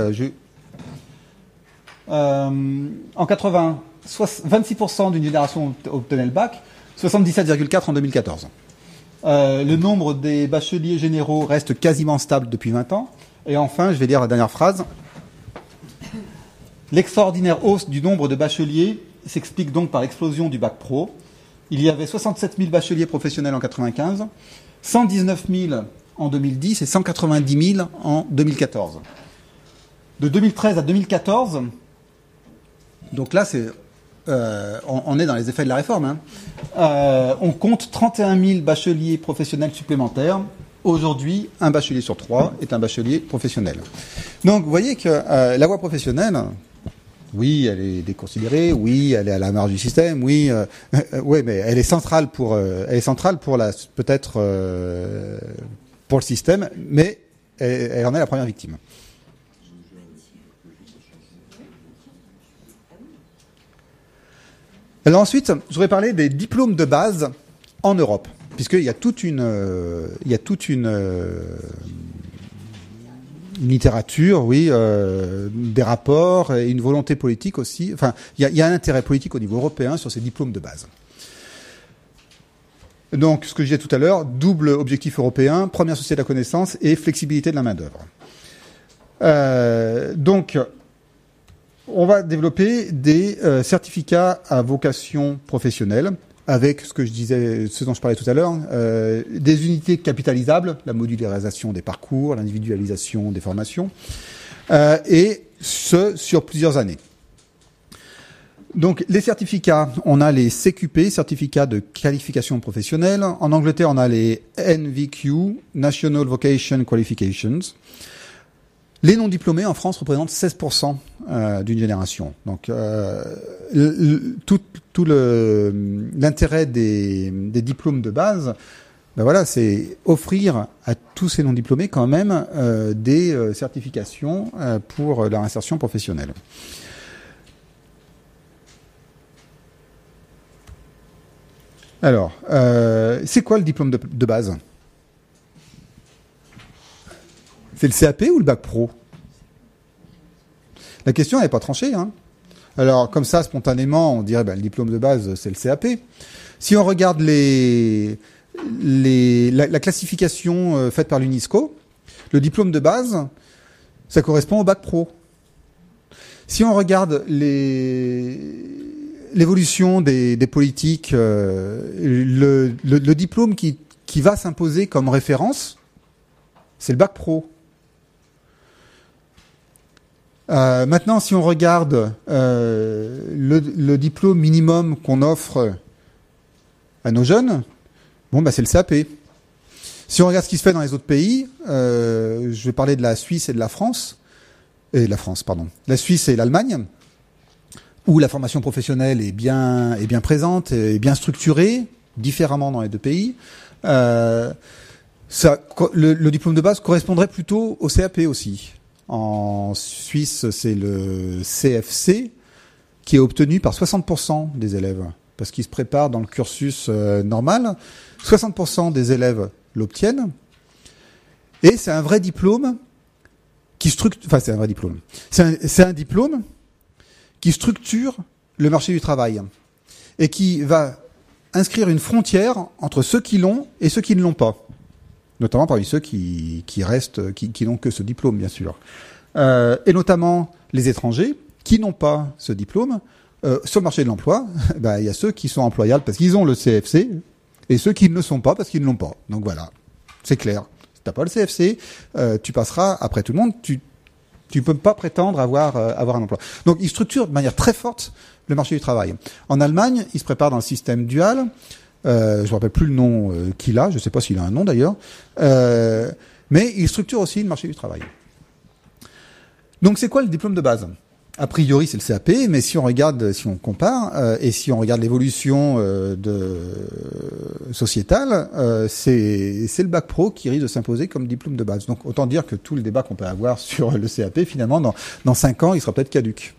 En 80, 26% d'une génération obtenait le bac, 77,4% en 2014. Le nombre des bacheliers généraux reste quasiment stable depuis 20 ans. Et enfin, je vais lire la dernière phrase. L'extraordinaire hausse du nombre de bacheliers s'explique donc par l'explosion du bac pro. Il y avait 67 000 bacheliers professionnels en 1995, 119 000 en 2010 et 190 000 en 2014. De 2013 à 2014, donc là, on est dans les effets de la réforme, hein. On compte 31 000 bacheliers professionnels supplémentaires. Aujourd'hui, un bachelier sur 3 est un bachelier professionnel. Donc, vous voyez que la voie professionnelle... Oui, elle est déconsidérée. Oui, elle est à la marge du système. Oui, ouais, mais elle est centrale pour peut-être pour le système, mais elle en est la première victime. Alors ensuite, je voudrais parler des diplômes de base en Europe, puisqu'il y a toute une littérature, oui, des rapports et une volonté politique aussi. Enfin, il y a un intérêt politique au niveau européen sur ces diplômes de base. Donc, ce que je disais tout à l'heure, double objectif européen, première société de la connaissance et flexibilité de la main-d'œuvre. Donc, on va développer des certificats à vocation professionnelle avec ce dont je parlais tout à l'heure, des unités capitalisables, la modularisation des parcours, l'individualisation des formations, et ce, sur plusieurs années. Donc, les certificats, on a les CQP, certificats de qualification professionnelle. En Angleterre, on a les NVQ, National Vocation Qualifications. Les non-diplômés, en France, représentent 16% d'une génération. Donc, tout l'intérêt des diplômes de base, ben voilà, c'est offrir à tous ces non-diplômés quand même des certifications pour leur insertion professionnelle. Alors, c'est quoi le diplôme de base? C'est le CAP ou le bac pro? La question n'est pas tranchée, hein. Alors, comme ça, spontanément, on dirait le diplôme de base, c'est le CAP. Si on regarde la classification faite par l'UNESCO, le diplôme de base, ça correspond au bac pro. Si on regarde l'évolution des politiques, le diplôme qui va s'imposer comme référence, c'est le bac pro. Maintenant, si on regarde le diplôme minimum qu'on offre à nos jeunes, c'est le CAP. Si on regarde ce qui se fait dans les autres pays, je vais parler de la Suisse et de la France, la Suisse et l'Allemagne, où la formation professionnelle est bien présente, est bien structurée, différemment dans les deux pays. Le diplôme de base correspondrait plutôt au CAP aussi. En Suisse, c'est le CFC qui est obtenu par 60% des élèves, parce qu'ils se préparent dans le cursus normal. 60% des élèves l'obtiennent, et c'est un vrai diplôme qui structure. Enfin, c'est un vrai diplôme. C'est un diplôme qui structure le marché du travail et qui va inscrire une frontière entre ceux qui l'ont et ceux qui ne l'ont pas. Notamment parmi ceux qui restent, qui n'ont que ce diplôme, bien sûr. Et notamment les étrangers qui n'ont pas ce diplôme. Sur le marché de l'emploi, il y a ceux qui sont employables parce qu'ils ont le CFC et ceux qui ne le sont pas parce qu'ils ne l'ont pas. Donc voilà, c'est clair. Si t'as pas le CFC, tu passeras après tout le monde. Tu peux pas prétendre avoir un emploi. Donc il structure de manière très forte le marché du travail. En Allemagne, il se prépare dans le système dual. Je ne me rappelle plus le nom qu'il a, je ne sais pas s'il a un nom d'ailleurs, mais il structure aussi le marché du travail. Donc c'est quoi le diplôme de base? A priori c'est le CAP, mais si on compare, et si on regarde l'évolution sociétale, c'est le bac pro qui risque de s'imposer comme diplôme de base. Donc autant dire que tout le débat qu'on peut avoir sur le CAP, finalement, dans 5 ans, il sera peut-être caduc.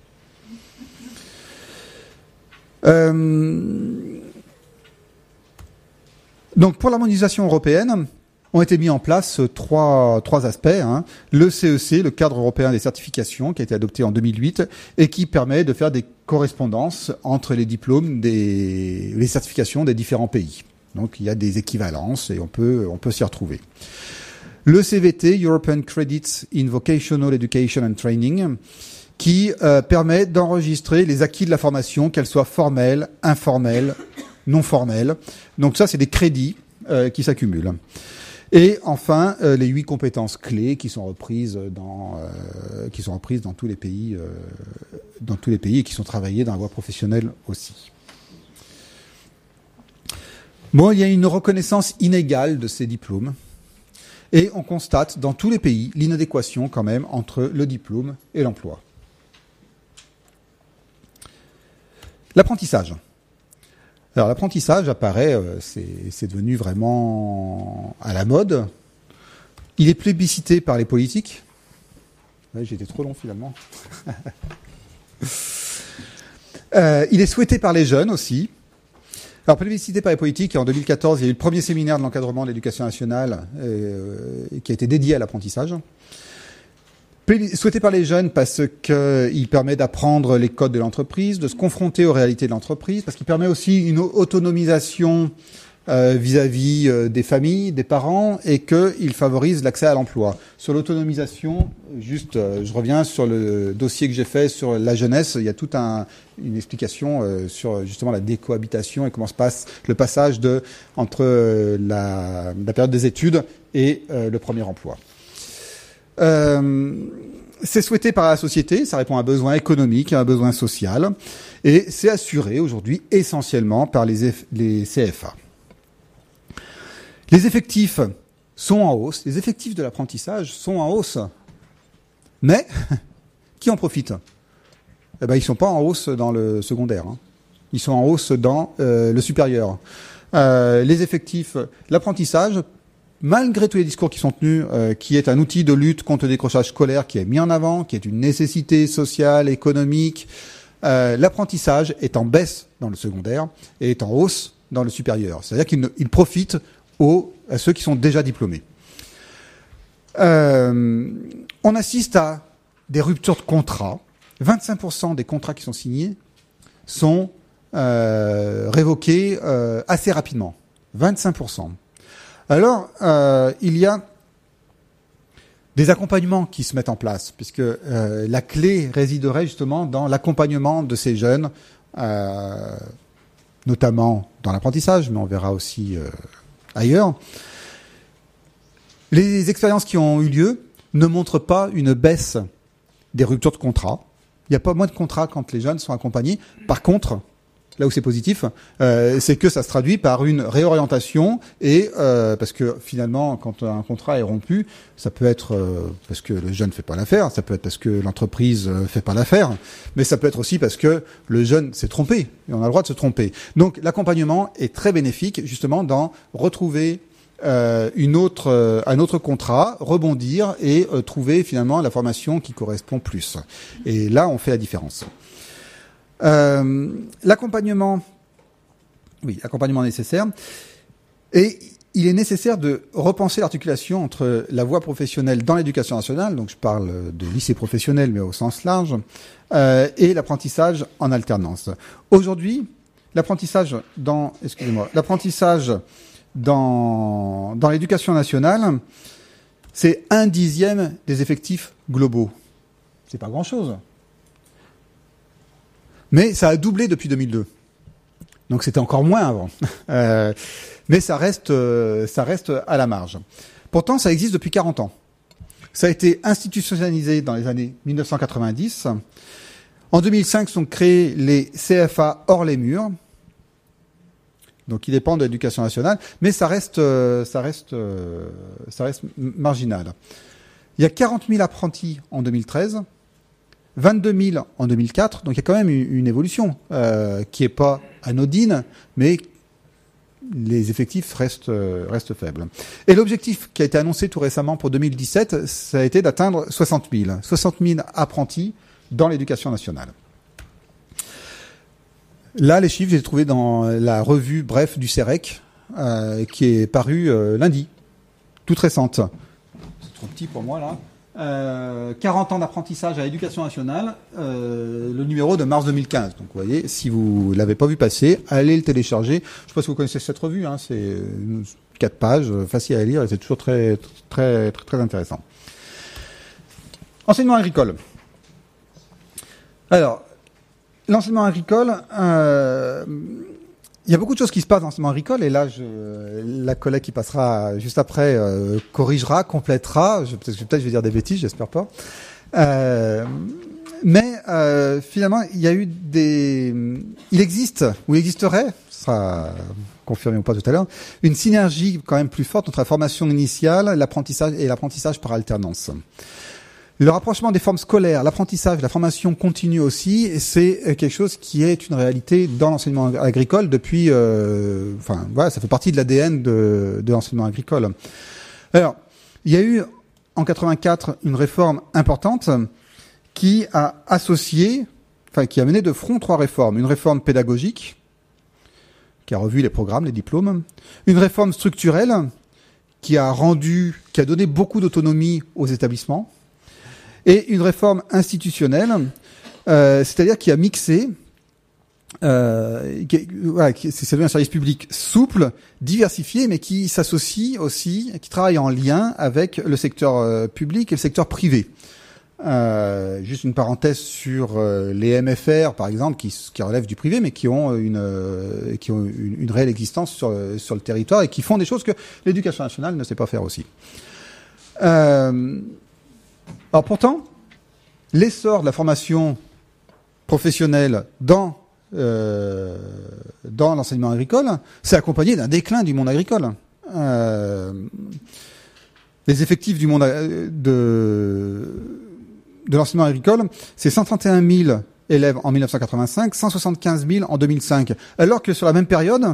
Donc pour l'harmonisation européenne, ont été mis en place trois aspects. Hein. Le CEC, le cadre européen des certifications, qui a été adopté en 2008 et qui permet de faire des correspondances entre les diplômes les certifications des différents pays. Donc il y a des équivalences et on peut s'y retrouver. Le CVT, European Credits in Vocational Education and Training, qui permet d'enregistrer les acquis de la formation, qu'elles soient formelles, informelles, non formelles. Donc ça, c'est des crédits qui s'accumulent. Et enfin, les 8 compétences clés qui sont reprises dans tous les pays, et qui sont travaillées dans la voie professionnelle aussi. Bon, il y a une reconnaissance inégale de ces diplômes, et on constate dans tous les pays l'inadéquation quand même entre le diplôme et l'emploi. L'apprentissage. Alors l'apprentissage apparaît, c'est devenu vraiment à la mode. Il est plébiscité par les politiques. Ouais, j'ai été trop long finalement. Il est souhaité par les jeunes aussi. Alors plébiscité par les politiques, en 2014, il y a eu le premier séminaire de l'encadrement de l'éducation nationale qui a été dédié à l'apprentissage. Souhaité par les jeunes parce qu'il permet d'apprendre les codes de l'entreprise, de se confronter aux réalités de l'entreprise, parce qu'il permet aussi une autonomisation vis-à-vis des familles, des parents, et qu'il favorise l'accès à l'emploi. Sur l'autonomisation, juste, je reviens sur le dossier que j'ai fait sur la jeunesse. Il y a toute une explication sur justement la décohabitation et comment se passe le passage entre la période des études et le premier emploi. C'est souhaité par la société, ça répond à un besoin économique, à un besoin social, et c'est assuré aujourd'hui essentiellement par les CFA. Les effectifs sont en hausse, les effectifs de l'apprentissage sont en hausse, mais qui en profite ? Eh ben, ils sont pas en hausse dans le secondaire, hein. Ils sont en hausse dans le supérieur. Les effectifs, l'apprentissage, malgré tous les discours qui sont tenus, qui est un outil de lutte contre le décrochage scolaire qui est mis en avant, qui est une nécessité sociale, économique, l'apprentissage est en baisse dans le secondaire et est en hausse dans le supérieur. C'est-à-dire qu'il profite à ceux qui sont déjà diplômés. On assiste à des ruptures de contrats. 25% des contrats qui sont signés sont révoqués assez rapidement. 25%. Alors, il y a des accompagnements qui se mettent en place, puisque la clé résiderait justement dans l'accompagnement de ces jeunes, notamment dans l'apprentissage, mais on verra aussi ailleurs. Les expériences qui ont eu lieu ne montrent pas une baisse des ruptures de contrat. Il n'y a pas moins de contrats quand les jeunes sont accompagnés. Par contre, là où c'est positif, c'est que ça se traduit par une réorientation et parce que finalement, quand un contrat est rompu, ça peut être parce que le jeune ne fait pas l'affaire, ça peut être parce que l'entreprise fait pas l'affaire, mais ça peut être aussi parce que le jeune s'est trompé et on a le droit de se tromper. Donc l'accompagnement est très bénéfique justement dans retrouver un autre contrat, rebondir et trouver finalement la formation qui correspond plus. Et là, on fait la différence. L'accompagnement nécessaire. Et il est nécessaire de repenser l'articulation entre la voie professionnelle dans l'éducation nationale, donc je parle de lycée professionnel mais au sens large, et l'apprentissage en alternance. Aujourd'hui, l'apprentissage dans l'éducation nationale, c'est 1/10 des effectifs globaux. C'est pas grand-chose. Mais ça a doublé depuis 2002. Donc c'était encore moins avant. Mais ça reste à la marge. Pourtant, ça existe depuis 40 ans. Ça a été institutionnalisé dans les années 1990. En 2005 sont créés les CFA hors les murs. Donc ils dépendent de l'éducation nationale, mais ça reste marginal. Il y a 40 000 apprentis en 2013. 22 000 en 2004, donc il y a quand même une évolution qui est pas anodine, mais les effectifs restent faibles. Et l'objectif qui a été annoncé tout récemment pour 2017, ça a été d'atteindre 60 000 apprentis dans l'éducation nationale. Là, les chiffres, je les ai trouvés dans la revue Bref du CEREC, qui est parue lundi, toute récente. C'est trop petit pour moi là. 40 ans d'apprentissage à l'éducation nationale, le numéro de mars 2015. Donc vous voyez, si vous l'avez pas vu passer, allez le télécharger. Je sais pas si vous connaissez cette revue, hein, c'est 4 pages, facile à lire et c'est toujours très, très, très, très intéressant. Enseignement agricole. Alors, l'enseignement agricole, il y a beaucoup de choses qui se passent dans l'enseignement agricole, et là, la collègue qui passera juste après corrigera, complétera. Peut-être je vais dire des bêtises, j'espère pas. Mais finalement, il existe, ou il existerait, ce sera confirmé ou pas tout à l'heure, une synergie quand même plus forte entre la formation initiale, l'apprentissage et l'apprentissage par alternance. Le rapprochement des formes scolaires, l'apprentissage, la formation continue aussi, c'est quelque chose qui est une réalité dans l'enseignement agricole depuis, ça fait partie de l'ADN de l'enseignement agricole. Alors, il y a eu en 84 une réforme importante qui a mené de front 3 réformes. Une réforme pédagogique, qui a revu les programmes, les diplômes. Une réforme structurelle, qui a donné beaucoup d'autonomie aux établissements. Et une réforme institutionnelle, c'est-à-dire qui a mixé c'est devenu un service public souple, diversifié, mais qui s'associe aussi, qui travaille en lien avec le secteur public et le secteur privé. Juste une parenthèse sur les MFR, par exemple, qui relèvent du privé, mais qui ont une réelle existence sur le territoire et qui font des choses que l'éducation nationale ne sait pas faire aussi. Alors pourtant, l'essor de la formation professionnelle dans l'enseignement agricole s'est accompagné d'un déclin du monde agricole. Les effectifs du monde de l'enseignement agricole, c'est 131 000 élèves en 1985, 175 000 en 2005. Alors que sur la même période,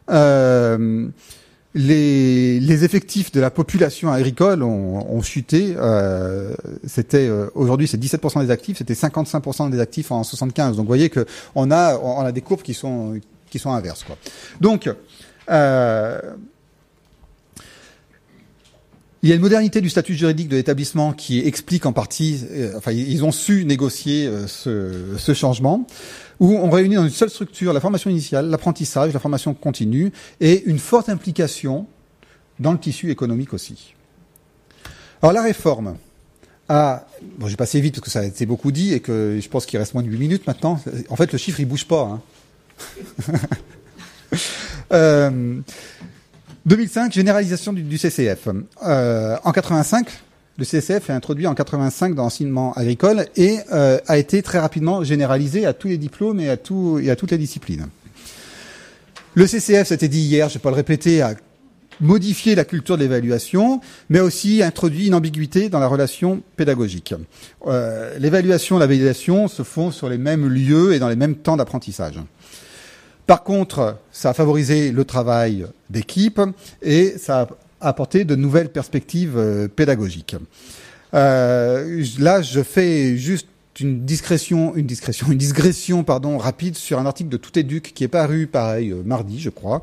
les effectifs de la population agricole ont chuté. Aujourd'hui, c'est 17% des actifs, c'était 55% des actifs en 75. Donc, vous voyez que on a des courbes qui sont inverses, quoi. Donc, il y a une modernité du statut juridique de l'établissement qui explique en partie, ils ont su négocier ce changement, où on réunit dans une seule structure la formation initiale, l'apprentissage, la formation continue et une forte implication dans le tissu économique aussi. Alors la réforme je vais passer vite parce que ça a été beaucoup dit et que je pense qu'il reste moins de 8 minutes maintenant. En fait, le chiffre, il bouge pas. 2005, généralisation du CCF. En 85, le CCF est introduit en 85 dans l'enseignement agricole et a été très rapidement généralisé à tous les diplômes et à toutes les disciplines. Le CCF, c'était dit hier, je ne vais pas le répéter, a modifié la culture de l'évaluation, mais aussi introduit une ambiguïté dans la relation pédagogique. L'évaluation et la validation se font sur les mêmes lieux et dans les mêmes temps d'apprentissage. Par contre, ça a favorisé le travail d'équipe et ça a apporté de nouvelles perspectives pédagogiques. Là, je fais juste une digression rapide sur un article de Tout Éduc qui est paru, mardi, je crois,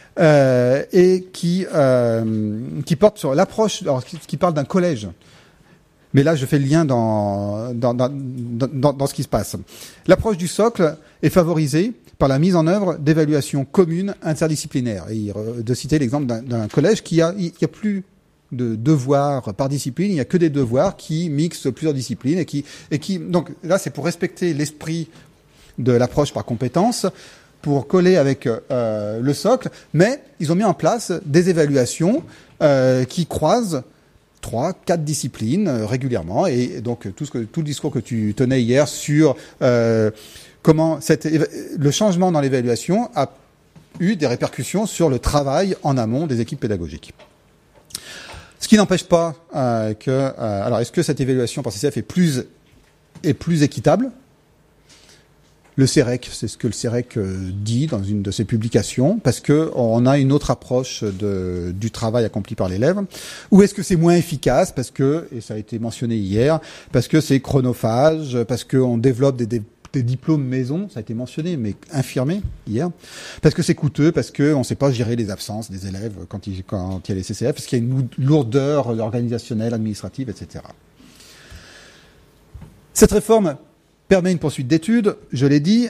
et qui porte sur l'approche, qui parle d'un collège. Mais là, je fais le lien dans ce qui se passe. L'approche du socle est favorisée par la mise en œuvre d'évaluations communes interdisciplinaires. Et de citer l'exemple d'un collège il y a plus de devoirs par discipline, il n'y a que des devoirs qui mixent plusieurs disciplines et qui donc là c'est pour respecter l'esprit de l'approche par compétences, pour coller avec le socle, mais ils ont mis en place des évaluations qui croisent 3-4 disciplines régulièrement, et donc tout le discours que tu tenais hier sur comment le changement dans l'évaluation a eu des répercussions sur le travail en amont des équipes pédagogiques. Ce qui n'empêche pas alors est-ce que cette évaluation par CCF est plus équitable ? Le CEREC, c'est ce que le CEREC dit dans une de ses publications, parce que on a une autre approche du travail accompli par l'élève. Ou est-ce que c'est moins efficace parce que, et ça a été mentionné hier, parce que c'est chronophage, parce qu'on développe des diplômes maison, ça a été mentionné, mais infirmé hier, parce que c'est coûteux, parce que on ne sait pas gérer les absences des élèves quand il y a les CCF, parce qu'il y a une lourdeur organisationnelle, administrative, etc. Cette réforme permet une poursuite d'études, je l'ai dit,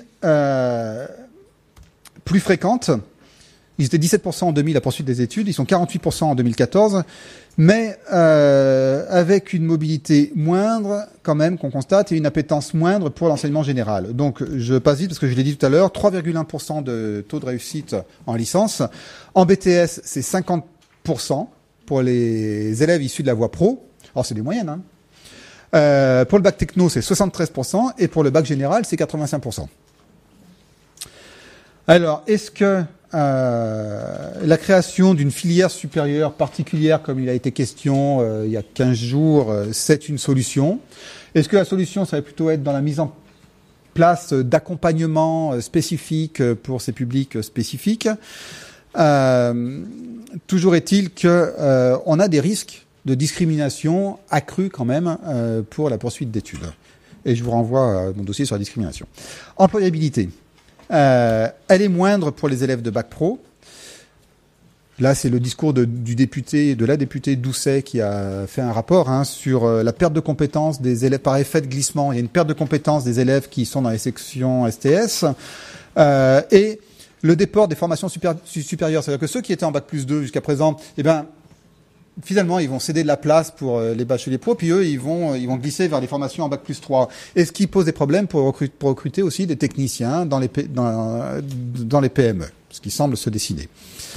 plus fréquente. Ils étaient 17% en 2000 à poursuite des études, ils sont 48% en 2014, mais avec une mobilité moindre quand même qu'on constate et une appétence moindre pour l'enseignement général. Donc je passe vite parce que je l'ai dit tout à l'heure, 3,1% de taux de réussite en licence. En BTS, c'est 50% pour les élèves issus de la voie pro. Alors c'est des moyennes, hein. Pour le bac techno, c'est 73%, et pour le bac général, c'est 85%. Alors, est-ce que la création d'une filière supérieure particulière, comme il a été question il y a 15 jours, c'est une solution ? Est-ce que la solution, ça va plutôt être dans la mise en place d'accompagnement spécifique pour ces publics spécifiques ? Toujours est-il que on a des risques de discrimination accrue quand même pour la poursuite d'études. Et je vous renvoie à mon dossier sur la discrimination. Employabilité. Elle est moindre pour les élèves de bac pro. Là, c'est le discours de la députée Doucet qui a fait un rapport sur la perte de compétences des élèves par effet de glissement. Il y a une perte de compétences des élèves qui sont dans les sections STS et le déport des formations supérieures. C'est-à-dire que ceux qui étaient en bac+2 jusqu'à présent, finalement, ils vont céder de la place pour les bacheliers pro, puis eux, ils vont glisser vers les formations en bac+3. Et ce qui pose des problèmes pour recruter aussi des techniciens dans les PME, ce qui semble se dessiner.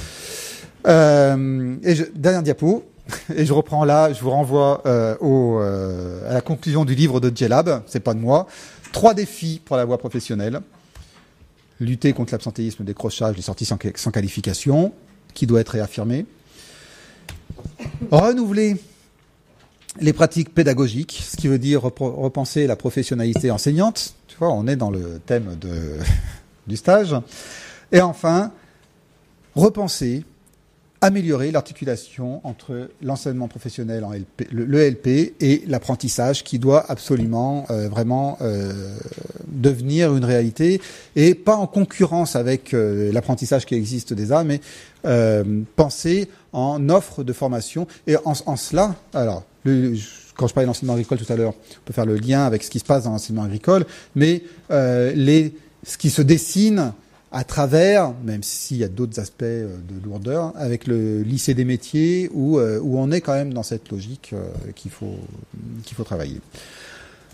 Dernière diapo, et je reprends là, je vous renvoie à la conclusion du livre de Djellab, c'est pas de moi. 3 défis pour la voie professionnelle. Lutter contre l'absentéisme, le décrochage, les sorties sans qualification, qui doit être réaffirmé. Renouveler les pratiques pédagogiques, ce qui veut dire repenser la professionnalité enseignante. Tu vois, on est dans le thème du stage. Et enfin, améliorer l'articulation entre l'enseignement professionnel en LP, le LP et l'apprentissage qui doit absolument vraiment devenir une réalité et pas en concurrence avec l'apprentissage qui existe déjà, mais penser en offre de formation. Et en cela, alors, quand je parlais d'enseignement agricole tout à l'heure, on peut faire le lien avec ce qui se passe dans l'enseignement agricole, mais ce qui se dessine à travers, même s'il y a d'autres aspects de lourdeur, avec le lycée des métiers où on est quand même dans cette logique qu'il faut travailler.